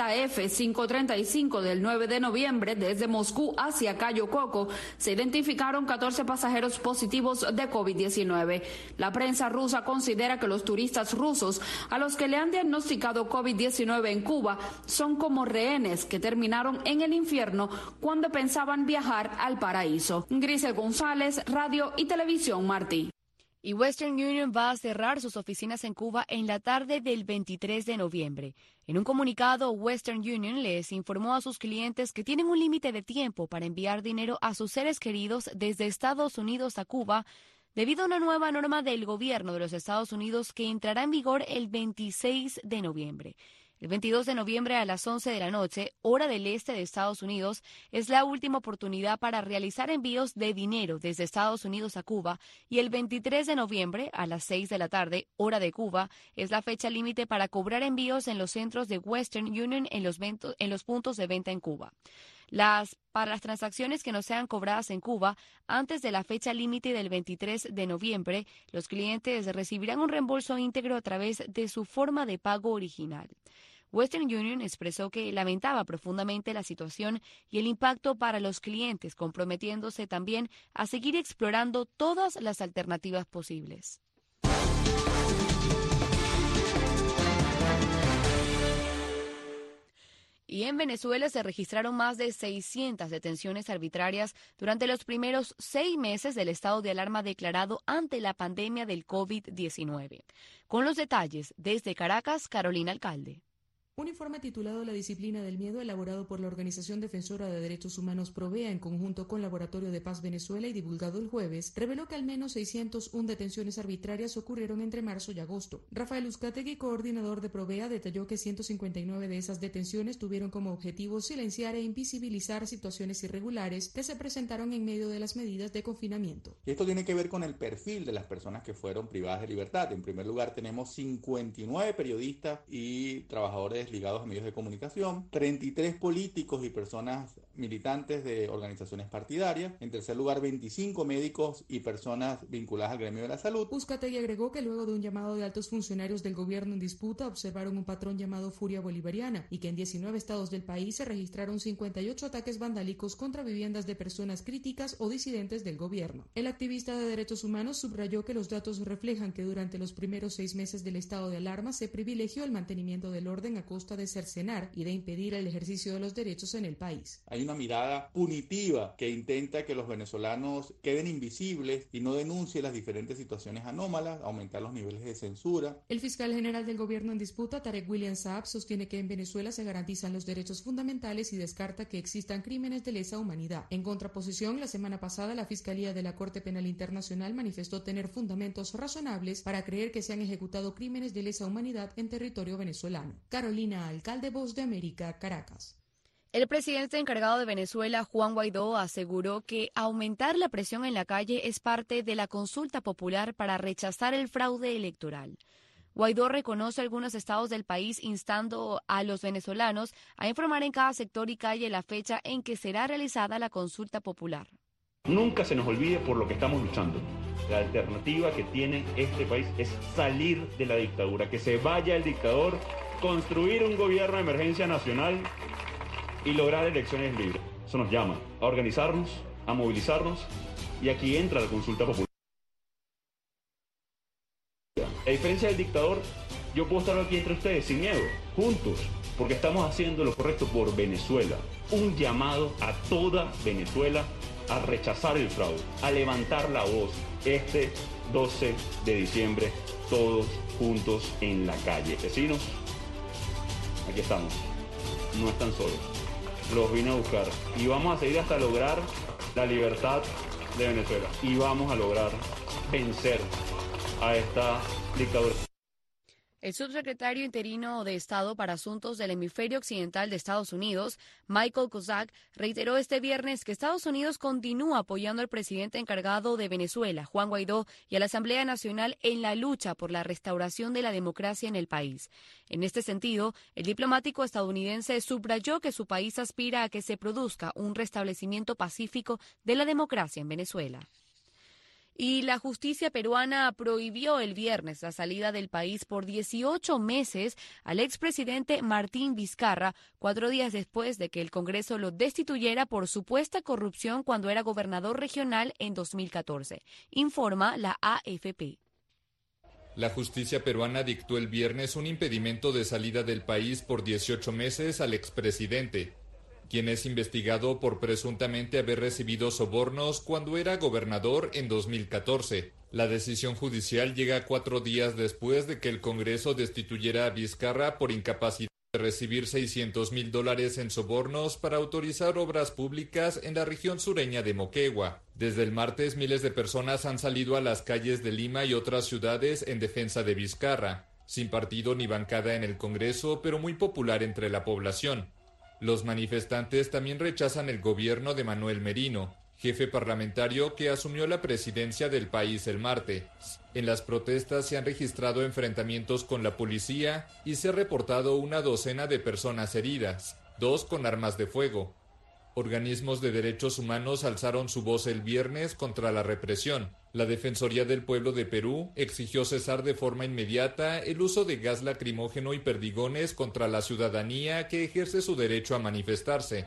ZF-535 del 9 de noviembre desde Moscú hacia Cayo Coco se identificaron 14 pasajeros positivos de COVID-19. La prensa rusa considera que los turistas rusos a los que le han diagnosticado COVID-19 en Cuba son como rehenes que terminaron en el infierno cuando pensaban viajar al paraíso. Grisel González, Radio y Televisión Martí. Y Western Union va a cerrar sus oficinas en Cuba en la tarde del 23 de noviembre. En un comunicado, Western Union les informó a sus clientes que tienen un límite de tiempo para enviar dinero a sus seres queridos desde Estados Unidos a Cuba, debido a una nueva norma del gobierno de los Estados Unidos que entrará en vigor el 26 de noviembre. El 22 de noviembre a las 11 de la noche, hora del este de Estados Unidos, es la última oportunidad para realizar envíos de dinero desde Estados Unidos a Cuba, y el 23 de noviembre a las 6 de la tarde, hora de Cuba, es la fecha límite para cobrar envíos en los centros de Western Union en los puntos de venta en Cuba. Para las transacciones que no sean cobradas en Cuba antes de la fecha límite del 23 de noviembre, los clientes recibirán un reembolso íntegro a través de su forma de pago original. Western Union expresó que lamentaba profundamente la situación y el impacto para los clientes, comprometiéndose también a seguir explorando todas las alternativas posibles. Y en Venezuela se registraron más de 600 detenciones arbitrarias durante los primeros 6 meses del estado de alarma declarado ante la pandemia del COVID-19. Con los detalles, desde Caracas, Carolina Alcalde. Un informe titulado La disciplina del miedo, elaborado por la Organización Defensora de Derechos Humanos Provea en conjunto con Laboratorio de Paz Venezuela y divulgado el jueves, reveló que al menos 601 detenciones arbitrarias ocurrieron entre marzo y agosto. Rafael Uzcategui, coordinador de Provea, detalló que 159 de esas detenciones tuvieron como objetivo silenciar e invisibilizar situaciones irregulares que se presentaron en medio de las medidas de confinamiento. Y esto tiene que ver con el perfil de las personas que fueron privadas de libertad. En primer lugar, tenemos 59 periodistas y trabajadores ligados a medios de comunicación, 33 políticos y personas militantes de organizaciones partidarias, en tercer lugar 25 médicos y personas vinculadas al gremio de la salud. Uzcategui agregó que luego de un llamado de altos funcionarios del gobierno en disputa observaron un patrón llamado furia bolivariana y que en 19 estados del país se registraron 58 ataques vandálicos contra viviendas de personas críticas o disidentes del gobierno. El activista de derechos humanos subrayó que los datos reflejan que durante los primeros 6 meses del estado de alarma se privilegió el mantenimiento del orden a costa de cercenar y de impedir el ejercicio de los derechos en el país. Hay una mirada punitiva que intenta que los venezolanos queden invisibles y no denuncien las diferentes situaciones anómalas, aumentar los niveles de censura. El fiscal general del gobierno en disputa, Tarek William Saab, sostiene que en Venezuela se garantizan los derechos fundamentales y descarta que existan crímenes de lesa humanidad. En contraposición, la semana pasada la Fiscalía de la Corte Penal Internacional manifestó tener fundamentos razonables para creer que se han ejecutado crímenes de lesa humanidad en territorio venezolano. Carolina Alcalde, Voz de América, Caracas. El presidente encargado de Venezuela, Juan Guaidó, aseguró que aumentar la presión en la calle es parte de la consulta popular para rechazar el fraude electoral. Guaidó reconoce algunos estados del país instando a los venezolanos a informar en cada sector y calle la fecha en que será realizada la consulta popular. Nunca se nos olvide por lo que estamos luchando. La alternativa que tiene este país es salir de la dictadura, que se vaya el dictador, construir un gobierno de emergencia nacional y lograr elecciones libres. Eso nos llama a organizarnos, a movilizarnos, y aquí entra la consulta popular. A diferencia del dictador, yo puedo estar aquí entre ustedes sin miedo, juntos, porque estamos haciendo lo correcto por Venezuela. Un llamado a toda Venezuela a rechazar el fraude, a levantar la voz, este 12 de diciembre, todos juntos en la calle. Vecinos, aquí estamos, no están solos, los vine a buscar y vamos a seguir hasta lograr la libertad de Venezuela y vamos a lograr vencer a esta dictadura. El subsecretario interino de Estado para Asuntos del Hemisferio Occidental de Estados Unidos, Michael Kozak, reiteró este viernes que Estados Unidos continúa apoyando al presidente encargado de Venezuela, Juan Guaidó, y a la Asamblea Nacional en la lucha por la restauración de la democracia en el país. En este sentido, el diplomático estadounidense subrayó que su país aspira a que se produzca un restablecimiento pacífico de la democracia en Venezuela. Y la justicia peruana prohibió el viernes la salida del país por 18 meses al expresidente Martín Vizcarra, 4 días después de que el Congreso lo destituyera por supuesta corrupción cuando era gobernador regional en 2014, informa la AFP. La justicia peruana dictó el viernes un impedimento de salida del país por 18 meses al expresidente, quien es investigado por presuntamente haber recibido sobornos cuando era gobernador en 2014. La decisión judicial llega 4 días después de que el Congreso destituyera a Vizcarra por incapacidad de recibir $600,000 en sobornos para autorizar obras públicas en la región sureña de Moquegua. Desde el martes, miles de personas han salido a las calles de Lima y otras ciudades en defensa de Vizcarra, sin partido ni bancada en el Congreso, pero muy popular entre la población. Los manifestantes también rechazan el gobierno de Manuel Merino, jefe parlamentario que asumió la presidencia del país el martes. En las protestas se han registrado enfrentamientos con la policía y se ha reportado una docena de personas heridas, 2 con armas de fuego. Organismos de derechos humanos alzaron su voz el viernes contra la represión. La Defensoría del Pueblo de Perú exigió cesar de forma inmediata el uso de gas lacrimógeno y perdigones contra la ciudadanía que ejerce su derecho a manifestarse.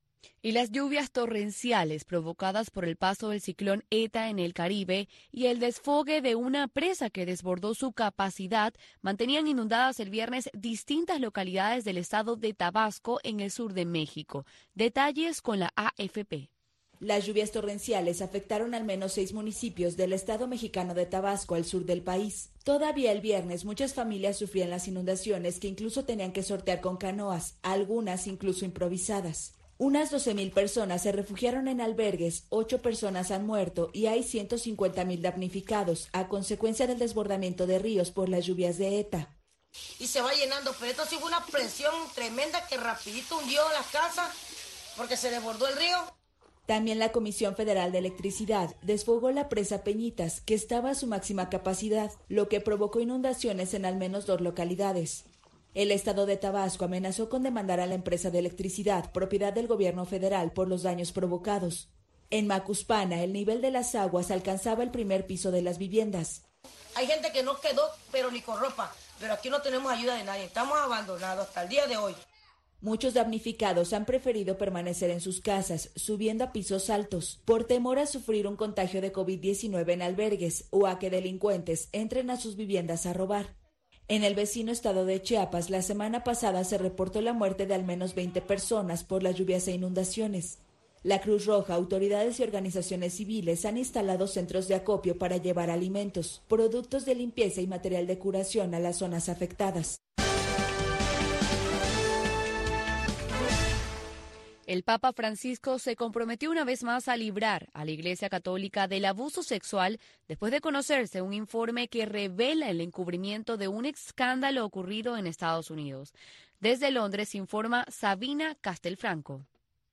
Y las lluvias torrenciales provocadas por el paso del ciclón ETA en el Caribe y el desfogue de una presa que desbordó su capacidad mantenían inundadas el viernes distintas localidades del estado de Tabasco en el sur de México. Detalles con la AFP. Las lluvias torrenciales afectaron al menos 6 municipios del estado mexicano de Tabasco, al sur del país. Todavía el viernes muchas familias sufrían las inundaciones que incluso tenían que sortear con canoas, algunas incluso improvisadas. Unas 12,000 personas se refugiaron en albergues, 8 personas han muerto y hay 150,000 damnificados a consecuencia del desbordamiento de ríos por las lluvias de ETA. Y se va llenando, pero esto sí fue una presión tremenda que rapidito hundió las casas porque se desbordó el río. También la Comisión Federal de Electricidad desfogó la presa Peñitas, que estaba a su máxima capacidad, lo que provocó inundaciones en al menos 2 localidades. El estado de Tabasco amenazó con demandar a la empresa de electricidad, propiedad del gobierno federal, por los daños provocados. En Macuspana, el nivel de las aguas alcanzaba el primer piso de las viviendas. Hay gente que no quedó, pero ni con ropa, pero aquí no tenemos ayuda de nadie, estamos abandonados hasta el día de hoy. Muchos damnificados han preferido permanecer en sus casas, subiendo a pisos altos, por temor a sufrir un contagio de COVID-19 en albergues o a que delincuentes entren a sus viviendas a robar. En el vecino estado de Chiapas, la semana pasada se reportó la muerte de al menos 20 personas por las lluvias e inundaciones. La Cruz Roja, autoridades y organizaciones civiles han instalado centros de acopio para llevar alimentos, productos de limpieza y material de curación a las zonas afectadas. El Papa Francisco se comprometió una vez más a librar a la Iglesia Católica del abuso sexual después de conocerse un informe que revela el encubrimiento de un escándalo ocurrido en Estados Unidos. Desde Londres informa Sabina Castelfranco.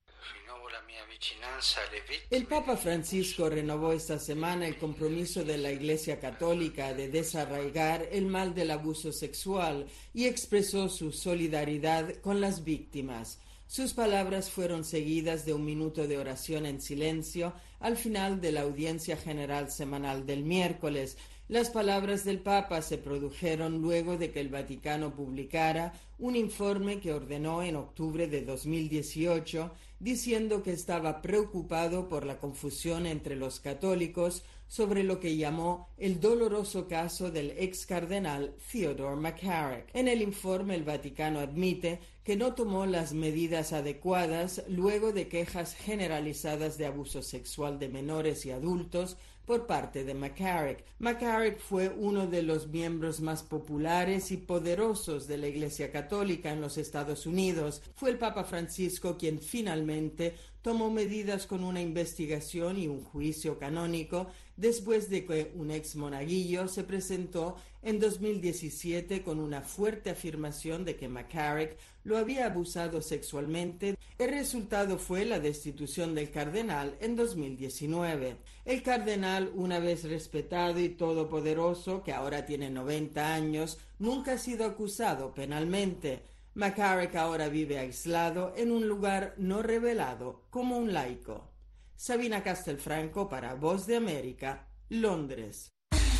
El Papa Francisco renovó esta semana el compromiso de la Iglesia Católica de desarraigar el mal del abuso sexual y expresó su solidaridad con las víctimas. Sus palabras fueron seguidas de un minuto de oración en silencio al final de la audiencia general semanal del miércoles. Las palabras del Papa se produjeron luego de que el Vaticano publicara un informe que ordenó en octubre de 2018, diciendo que estaba preocupado por la confusión entre los católicos sobre lo que llamó el doloroso caso del ex cardenal Theodore McCarrick. En el informe, el Vaticano admite que no tomó las medidas adecuadas luego de quejas generalizadas de abuso sexual de menores y adultos por parte de McCarrick. McCarrick fue uno de los miembros más populares y poderosos de la Iglesia Católica en los Estados Unidos. Fue el Papa Francisco quien finalmente tomó medidas con una investigación y un juicio canónico después de que un ex monaguillo se presentó en 2017 con una fuerte afirmación de que McCarrick lo había abusado sexualmente. El resultado fue la destitución del cardenal en 2019. El cardenal, una vez respetado y todopoderoso, que ahora tiene 90 años, nunca ha sido acusado penalmente. McCarrick ahora vive aislado en un lugar no revelado, como un laico. Sabina Castelfranco para Voz de América, Londres.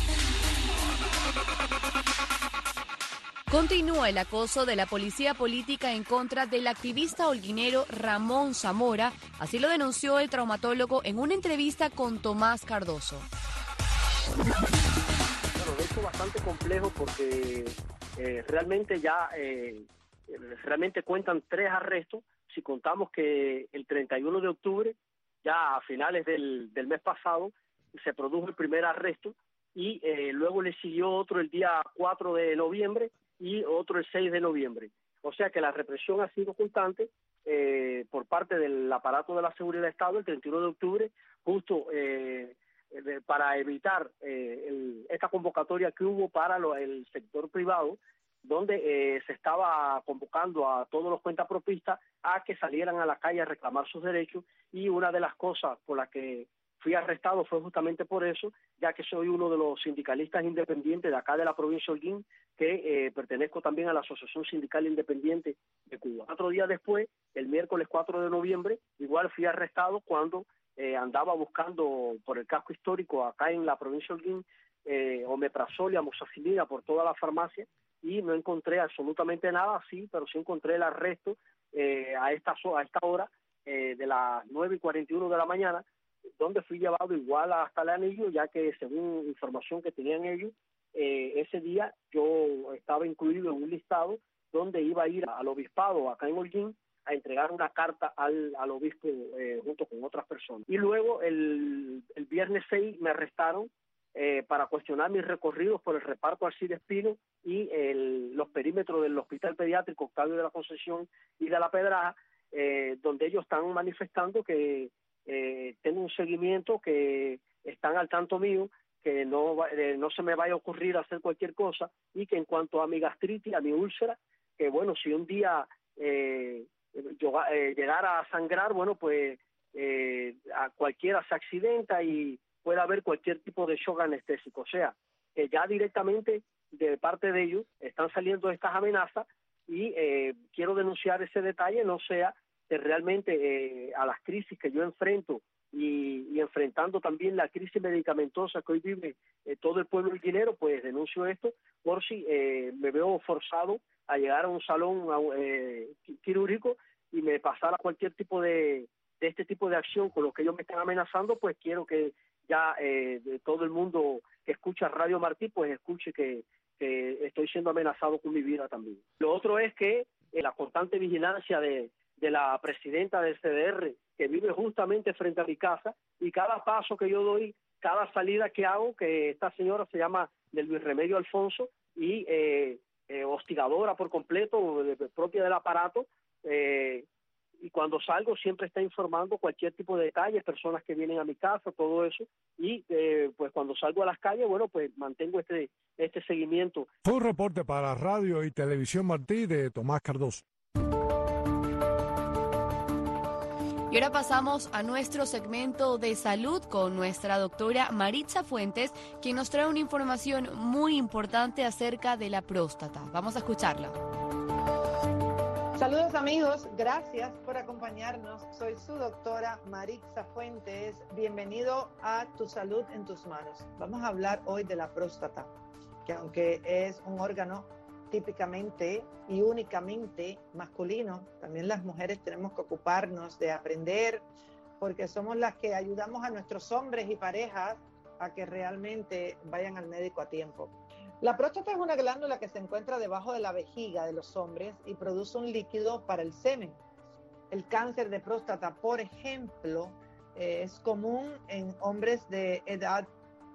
Continúa el acoso de la policía política en contra del activista holguinero Ramón Zamora, así lo denunció el traumatólogo en una entrevista con Tomás Cardoso. Bueno, de hecho bastante complejo porque realmente cuentan 3 arrestos, si contamos que el 31 de octubre, ya a finales del mes pasado, se produjo el primer arresto y luego le siguió otro el día 4 de noviembre y otro el 6 de noviembre. O sea que la represión ha sido constante por parte del aparato de la seguridad del Estado el 31 de octubre, justo para evitar esta convocatoria que hubo para el sector privado, donde se estaba convocando a todos los cuentapropistas a que salieran a la calle a reclamar sus derechos, y una de las cosas por las que fui arrestado fue justamente por eso, ya que soy uno de los sindicalistas independientes de acá de la provincia de Holguín, que pertenezco también a la Asociación Sindical Independiente de Cuba. 4 días después, el miércoles 4 de noviembre, igual fui arrestado cuando andaba buscando por el casco histórico acá en la provincia de Holguín omeprazol y amoxicilina por toda la farmacia, y no encontré absolutamente nada, sí, pero sí encontré el arresto a esta hora de las 9:41 de la mañana, donde fui llevado igual hasta el anillo, ya que según información que tenían ellos, ese día yo estaba incluido en un listado donde iba a ir al obispado acá en Holguín a entregar una carta al obispo junto con otras personas. Y luego el viernes 6 me arrestaron para cuestionar mis recorridos por el reparto Alcides Pino y los perímetros del Hospital Pediátrico Octavio de la Concepción y de La Pedraja, donde ellos están manifestando que tengo un seguimiento, que están al tanto mío, que no se me vaya a ocurrir hacer cualquier cosa, y que en cuanto a mi gastritis, a mi úlcera, que bueno, si un día llegara a sangrar, bueno, pues a cualquiera se accidenta y puede haber cualquier tipo de shock anestésico. O sea, que ya directamente de parte de ellos están saliendo estas amenazas, y quiero denunciar ese detalle, no sea que realmente a las crisis que yo enfrento y enfrentando también la crisis medicamentosa que hoy vive todo el pueblo holguinero, pues denuncio esto por si me veo forzado a llegar a un salón quirúrgico y me pasara cualquier tipo de este tipo de acción con lo que ellos me están amenazando. Pues quiero que ya todo el mundo que escucha Radio Martí pues escuche que estoy siendo amenazado con mi vida también. Lo otro es que la constante vigilancia de la presidenta del CDR, que vive justamente frente a mi casa, y cada paso que yo doy, cada salida que hago, que esta señora se llama del Luis Remedio Alfonso, y hostigadora por completo, propia del aparato, y cuando salgo siempre está informando cualquier tipo de detalle, personas que vienen a mi casa, todo eso, y pues cuando salgo a las calles, bueno, pues mantengo este seguimiento. Fue un reporte para Radio y Televisión Martí de Tomás Cardoso. Y ahora pasamos a nuestro segmento de salud con nuestra doctora Maritza Fuentes, quien nos trae una información muy importante acerca de la próstata. Vamos a escucharla. Saludos amigos, gracias por acompañarnos. Soy su doctora Maritza Fuentes. Bienvenido a Tu Salud en Tus Manos. Vamos a hablar hoy de la próstata, que aunque es un órgano típicamente y únicamente masculino, también las mujeres tenemos que ocuparnos de aprender, porque somos las que ayudamos a nuestros hombres y parejas a que realmente vayan al médico a tiempo. La próstata es una glándula que se encuentra debajo de la vejiga de los hombres y produce un líquido para el semen. El cáncer de próstata, por ejemplo, es común en hombres de edad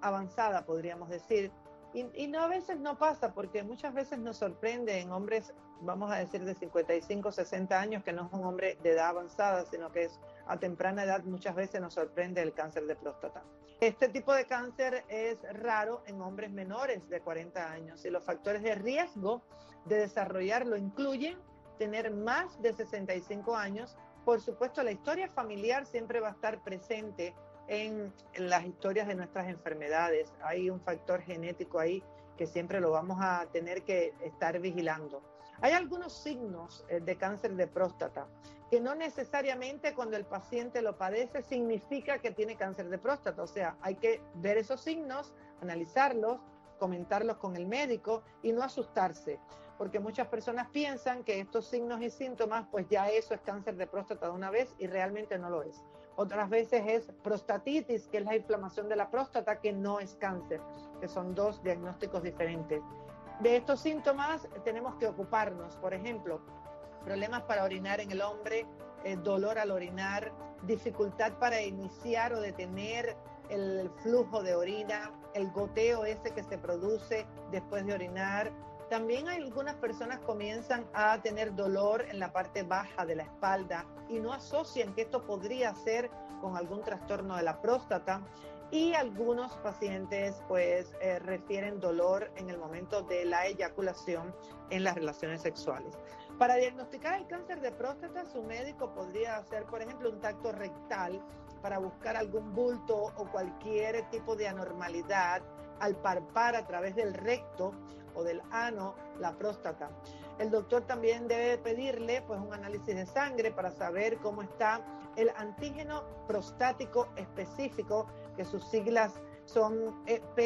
avanzada, podríamos decir. Y no, a veces no pasa, porque muchas veces nos sorprende en hombres, vamos a decir, de 55, 60 años, que no es un hombre de edad avanzada, sino que es a temprana edad, muchas veces nos sorprende el cáncer de próstata. Este tipo de cáncer es raro en hombres menores de 40 años y los factores de riesgo de desarrollarlo incluyen tener más de 65 años. Por supuesto, la historia familiar siempre va a estar presente en las historias de nuestras enfermedades. Hay un factor genético ahí que siempre lo vamos a tener que estar vigilando. Hay algunos signos de cáncer de próstata que no necesariamente cuando el paciente lo padece significa que tiene cáncer de próstata. O sea, hay que ver esos signos, analizarlos, comentarlos con el médico y no asustarse, porque muchas personas piensan que estos signos y síntomas, pues ya eso es cáncer de próstata de una vez y realmente no lo es. Otras veces es prostatitis, que es la inflamación de la próstata, que no es cáncer, que son dos diagnósticos diferentes. De estos síntomas tenemos que ocuparnos, por ejemplo, problemas para orinar en el hombre, dolor al orinar, dificultad para iniciar o detener el flujo de orina, el goteo ese que se produce después de orinar. También algunas personas comienzan a tener dolor en la parte baja de la espalda y no asocian que esto podría ser con algún trastorno de la próstata, y algunos pacientes pues refieren dolor en el momento de la eyaculación en las relaciones sexuales. Para diagnosticar el cáncer de próstata, su médico podría hacer, por ejemplo, un tacto rectal para buscar algún bulto o cualquier tipo de anormalidad al palpar a través del recto o del ano la próstata. El doctor también debe pedirle pues un análisis de sangre para saber cómo está el antígeno prostático específico, que sus siglas son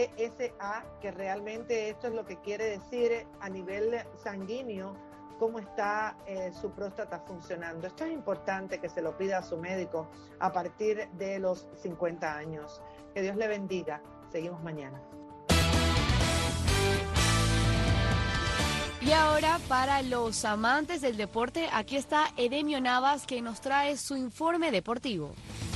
PSA, que realmente esto es lo que quiere decir a nivel sanguíneo cómo está su próstata funcionando. Esto es importante que se lo pida a su médico a partir de los 50 años. Que Dios le bendiga. Seguimos mañana. Y ahora, para los amantes del deporte, aquí está Edemio Navas, que nos trae su informe deportivo.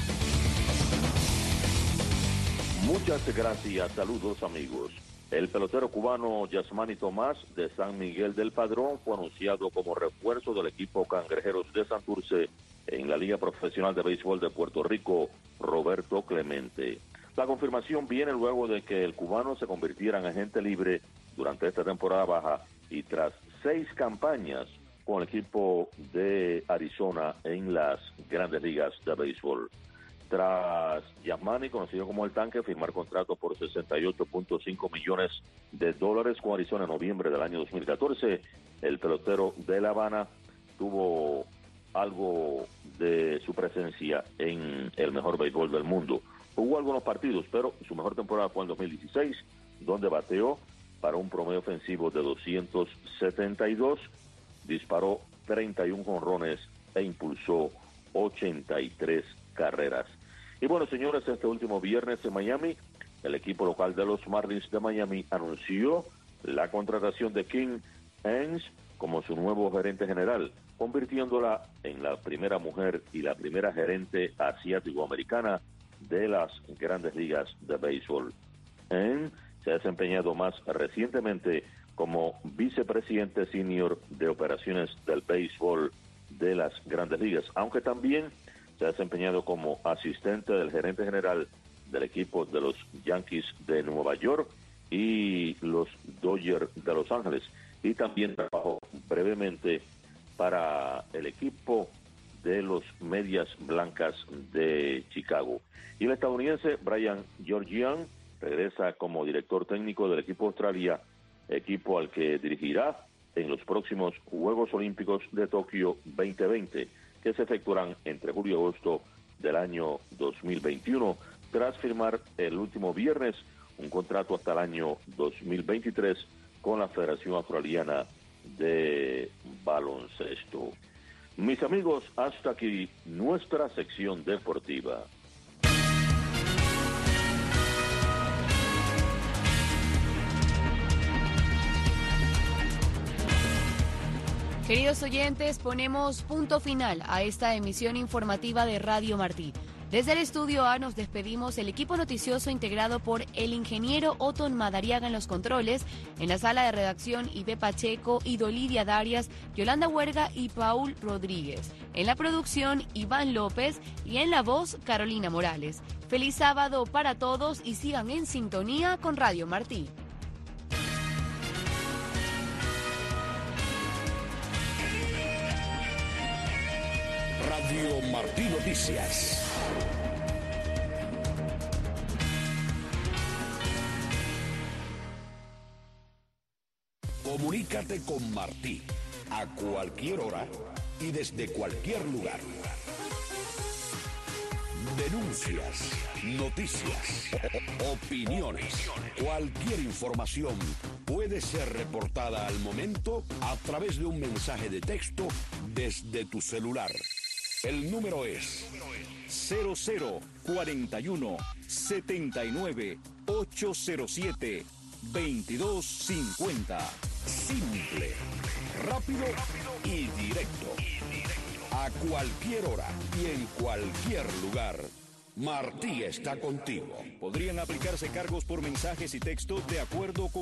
Muchas gracias, saludos amigos. El pelotero cubano Yasmani Tomás de San Miguel del Padrón fue anunciado como refuerzo del equipo Cangrejeros de Santurce en la Liga Profesional de Béisbol de Puerto Rico, Roberto Clemente. La confirmación viene luego de que el cubano se convirtiera en agente libre durante esta temporada baja y tras 6 campañas con el equipo de Arizona en las Grandes Ligas de Béisbol. Tras Yasmani, conocido como El Tanque, firmar contrato por $68.5 millones con Arizona en noviembre del año 2014, el pelotero de La Habana tuvo algo de su presencia en el mejor béisbol del mundo. Jugó algunos partidos, pero su mejor temporada fue en 2016, donde bateó para un promedio ofensivo de 272, disparó 31 jonrones e impulsó 83 carreras. Y bueno, señores, este último viernes en Miami, el equipo local de los Marlins de Miami anunció la contratación de Kim Hens como su nuevo gerente general, convirtiéndola en la primera mujer y la primera gerente asiático-americana de las Grandes Ligas de Béisbol. Hens se ha desempeñado más recientemente como vicepresidente senior de operaciones del béisbol de las Grandes Ligas, aunque también se ha desempeñado como asistente del gerente general del equipo de los Yankees de Nueva York y los Dodgers de Los Ángeles, y también trabajó brevemente para el equipo de los Medias Blancas de Chicago. Y el estadounidense Brian Georgian regresa como director técnico del equipo Australia, equipo al que dirigirá en los próximos Juegos Olímpicos de Tokio 2020, que se efectuarán entre julio y agosto del año 2021, tras firmar el último viernes un contrato hasta el año 2023 con la Federación Australiana de Baloncesto. Mis amigos, hasta aquí nuestra sección deportiva. Queridos oyentes, ponemos punto final a esta emisión informativa de Radio Martí. Desde el estudio A nos despedimos, el equipo noticioso integrado por el ingeniero Oton Madariaga en los controles, en la sala de redacción Ibe Pacheco, Idolidia Darias, Yolanda Huerga y Paul Rodríguez. En la producción Iván López y en la voz Carolina Morales. Feliz sábado para todos y sigan en sintonía con Radio Martí. Radio Martí Noticias. Comunícate con Martí a cualquier hora y desde cualquier lugar. Denuncias, noticias, opiniones, cualquier información puede ser reportada al momento a través de un mensaje de texto desde tu celular. El número es 0041 79 807 2250. Simple, rápido y directo. A cualquier hora y en cualquier lugar, Martí está contigo. Podrían aplicarse cargos por mensajes y textos de acuerdo con